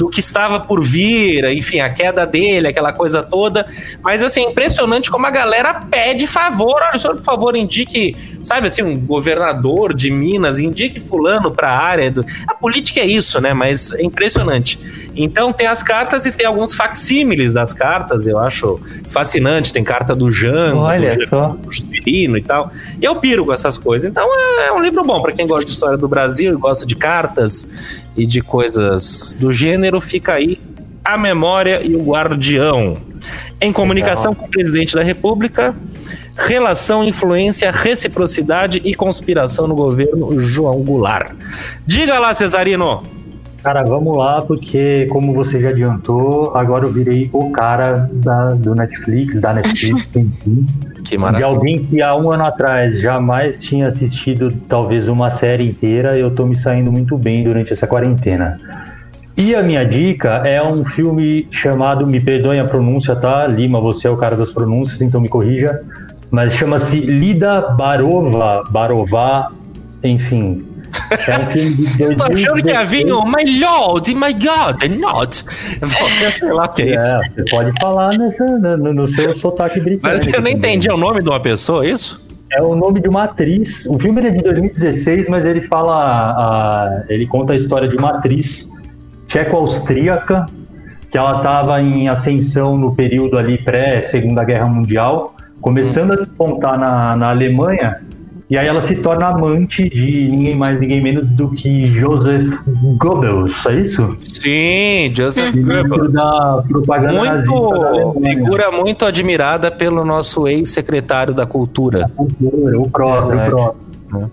do que estava por vir, enfim, a queda dele, aquela coisa toda. Mas, assim, é impressionante como a galera pede favor. Olha, só por favor, indique, sabe, assim, um governador de Minas, indique fulano para a área. Do... A política é isso, né? Mas é impressionante. Então, tem as cartas e tem alguns facsímiles das cartas, eu acho fascinante. Tem carta do Jango, Olha do, só. do Juscelino e tal. E eu piro com essas coisas. Então, é, é um livro bom para quem gosta de história do Brasil e gosta de cartas e de coisas do gênero. Fica aí A Memória e o Guardião. Em comunicação Legal. Com o presidente da República, relação, influência, reciprocidade e conspiração no governo João Goulart. Diga lá, Cesarino. Cara, vamos lá, porque como você já adiantou, agora eu virei o cara da, do Netflix, da Netflix, enfim. Que maravilha. De alguém que há um ano atrás jamais tinha assistido talvez uma série inteira, eu tô me saindo muito bem durante essa quarentena. E a minha dica é um filme chamado, me perdoem a pronúncia, tá? Lima, você é o cara das pronúncias, então me corrija. Mas chama-se Lida Barova, Barová, enfim... É um filme de dois mil e dezesseis. Tô achando que ia vir o My Lord, My God, not. Eu sei lá o que é, é isso. Você pode falar nessa, no, no seu sotaque britânico. Mas eu não entendi, é o nome de uma pessoa, é isso? É o nome de uma atriz. O filme é de dois mil e dezesseis, mas ele fala, a, ele conta a história de uma atriz tcheco-austríaca, que ela estava em ascensão no período ali pré-Segunda Guerra Mundial, começando a despontar na, na Alemanha. E aí ela se torna amante de ninguém mais, ninguém menos do que Joseph Goebbels, é isso? Sim, Joseph Ministro Goebbels. da propaganda nazista da Muito, Alemanha. figura muito admirada pelo nosso ex-secretário da Cultura. Cultura, o próprio, o próprio.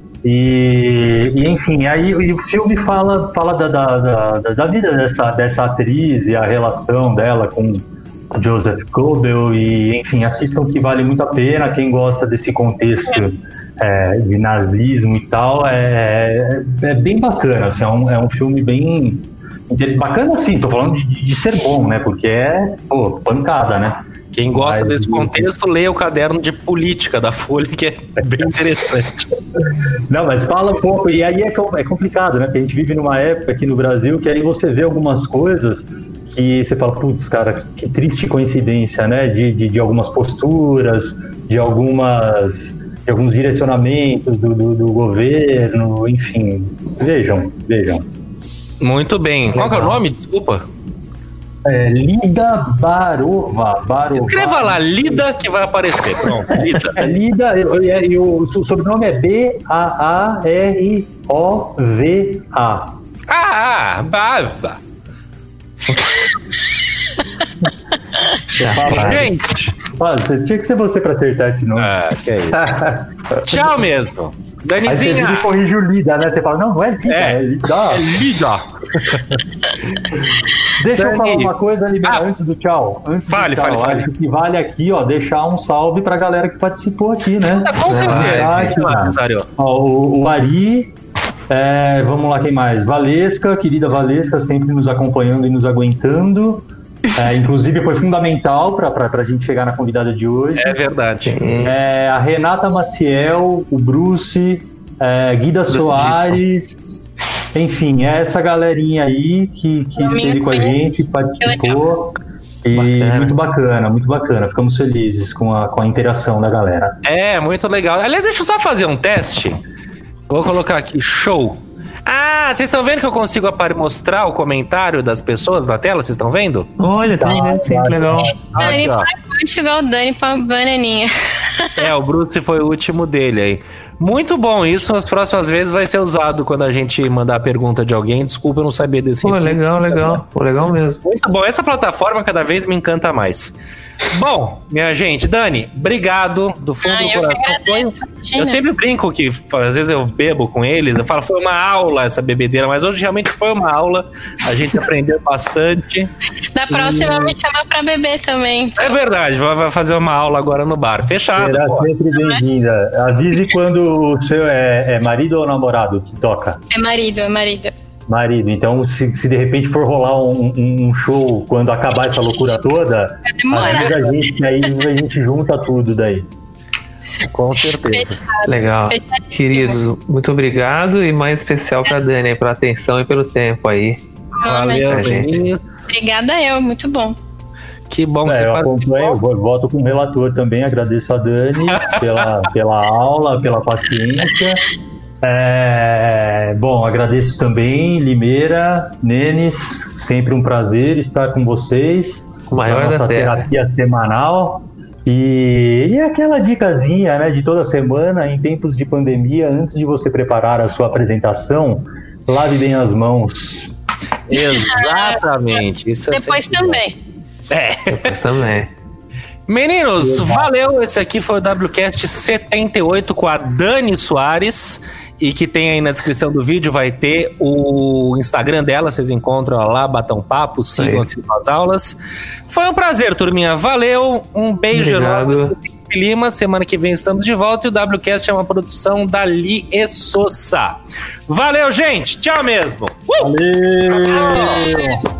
E, e enfim, aí e o filme fala, fala da, da, da, da vida dessa, dessa atriz e a relação dela com Joseph Goebbels, e enfim, assistam que vale muito a pena. Quem gosta desse contexto é, de nazismo e tal, é, é bem bacana, assim, é, um, é um filme bem bacana, assim, tô falando de, de ser bom, né, porque é, pô, pancada, né. Quem gosta Mas, desse contexto, lê o caderno de política da Folha, que é bem interessante. Não, mas fala um pouco, e aí é, é complicado, né, porque a gente vive numa época aqui no Brasil que aí você vê algumas coisas que você fala, putz, cara, que triste coincidência, né, de, de, de algumas posturas, de algumas... de alguns direcionamentos do, do, do governo, enfim. Vejam, vejam. Muito bem. Qual que é o nome? Desculpa. É, Lida Barova. Barova. Escreva lá, Lida, que vai aparecer. Pronto, Lida. É Lida, e, e, e o sobrenome é B A A R O V A. Ah, Bava. Gente. Ah, tinha que ser você pra acertar esse nome. Ah, que é isso. Tchau mesmo. Danizinha. Aí você vira e corrige o Lida, né? Você fala, não, não é Lida, é, é Lida. É Lida. Deixa Dani. eu falar uma coisa ali, ah, antes do tchau. Antes fale, do tchau, fale, fale. Acho que vale aqui, ó, deixar um salve pra galera que participou aqui, né? Ah, com certeza. Ah, o, o Ari, é, vamos lá, quem mais? Valesca, querida Valesca, sempre nos acompanhando e nos aguentando. É, inclusive foi fundamental para a gente chegar na convidada de hoje. É verdade. É, a Renata Maciel, o Bruce, é, Guida Bruce Soares, enfim, é essa galerinha aí que, que esteve com a gente, participou. E bacana. muito bacana, muito bacana. Ficamos felizes com a, com a interação da galera. É, muito legal. Aliás, deixa eu só fazer um teste. Vou colocar aqui, show. Ah, vocês estão vendo que eu consigo mostrar o comentário das pessoas na tela? Vocês estão vendo? Olha, tá vendo sim, que legal. Dani foi igual o Dani pra bananinha. É, o Bruce foi o último dele aí. Muito bom, isso nas próximas vezes vai ser usado quando a gente mandar a pergunta de alguém. Desculpa eu não saber desse. Pô, legal, legal. Pô, legal mesmo. Muito bom, essa plataforma cada vez me encanta mais. Bom, minha gente, Dani, obrigado do fundo ah, do coração. Eu sempre brinco que às vezes eu bebo com eles, eu falo, foi uma aula essa bebedeira, mas hoje realmente foi uma aula, a gente aprendeu bastante. Da próxima e... me chama pra beber também. Então. É verdade, vai fazer uma aula agora no bar, fechado. Será sempre bem-vinda. Avise quando o seu é, é marido ou namorado que toca. É marido, é marido. Marido, então se, se de repente for rolar um, um, um show quando acabar essa loucura toda, avisa a gente, aí a gente junta tudo daí. Com certeza. Fechado. Legal. Queridos, muito obrigado e mais especial pra Dani aí, pela atenção e pelo tempo aí. Valeu, Beninho. Obrigada eu, muito bom. Que bom É, você eu participou. acompanho, eu vou- voto com o relator também, agradeço a Dani pela, pela aula, pela paciência. É, bom, agradeço também, Limeira, Nenes, sempre um prazer estar com vocês. O maior na da nossa terra. terapia semanal. E, e aquela dicasinha, né, de toda semana, em tempos de pandemia, antes de você preparar a sua apresentação, lave bem as mãos. Exatamente. Isso é Depois sempre bom. também. É. Depois também. Meninos, valeu. Esse aqui foi o WCast setenta e oito com a Dani Soares. E que tem aí na descrição do vídeo, vai ter o Instagram dela, vocês encontram lá, batam papo, sigam as aulas. Foi um prazer, turminha. Valeu, um beijo Obrigado. enorme. Felipe Lima, semana que vem estamos de volta e o WCast é uma produção da Li e Sousa. Valeu, gente. Tchau mesmo. Uh! Valeu!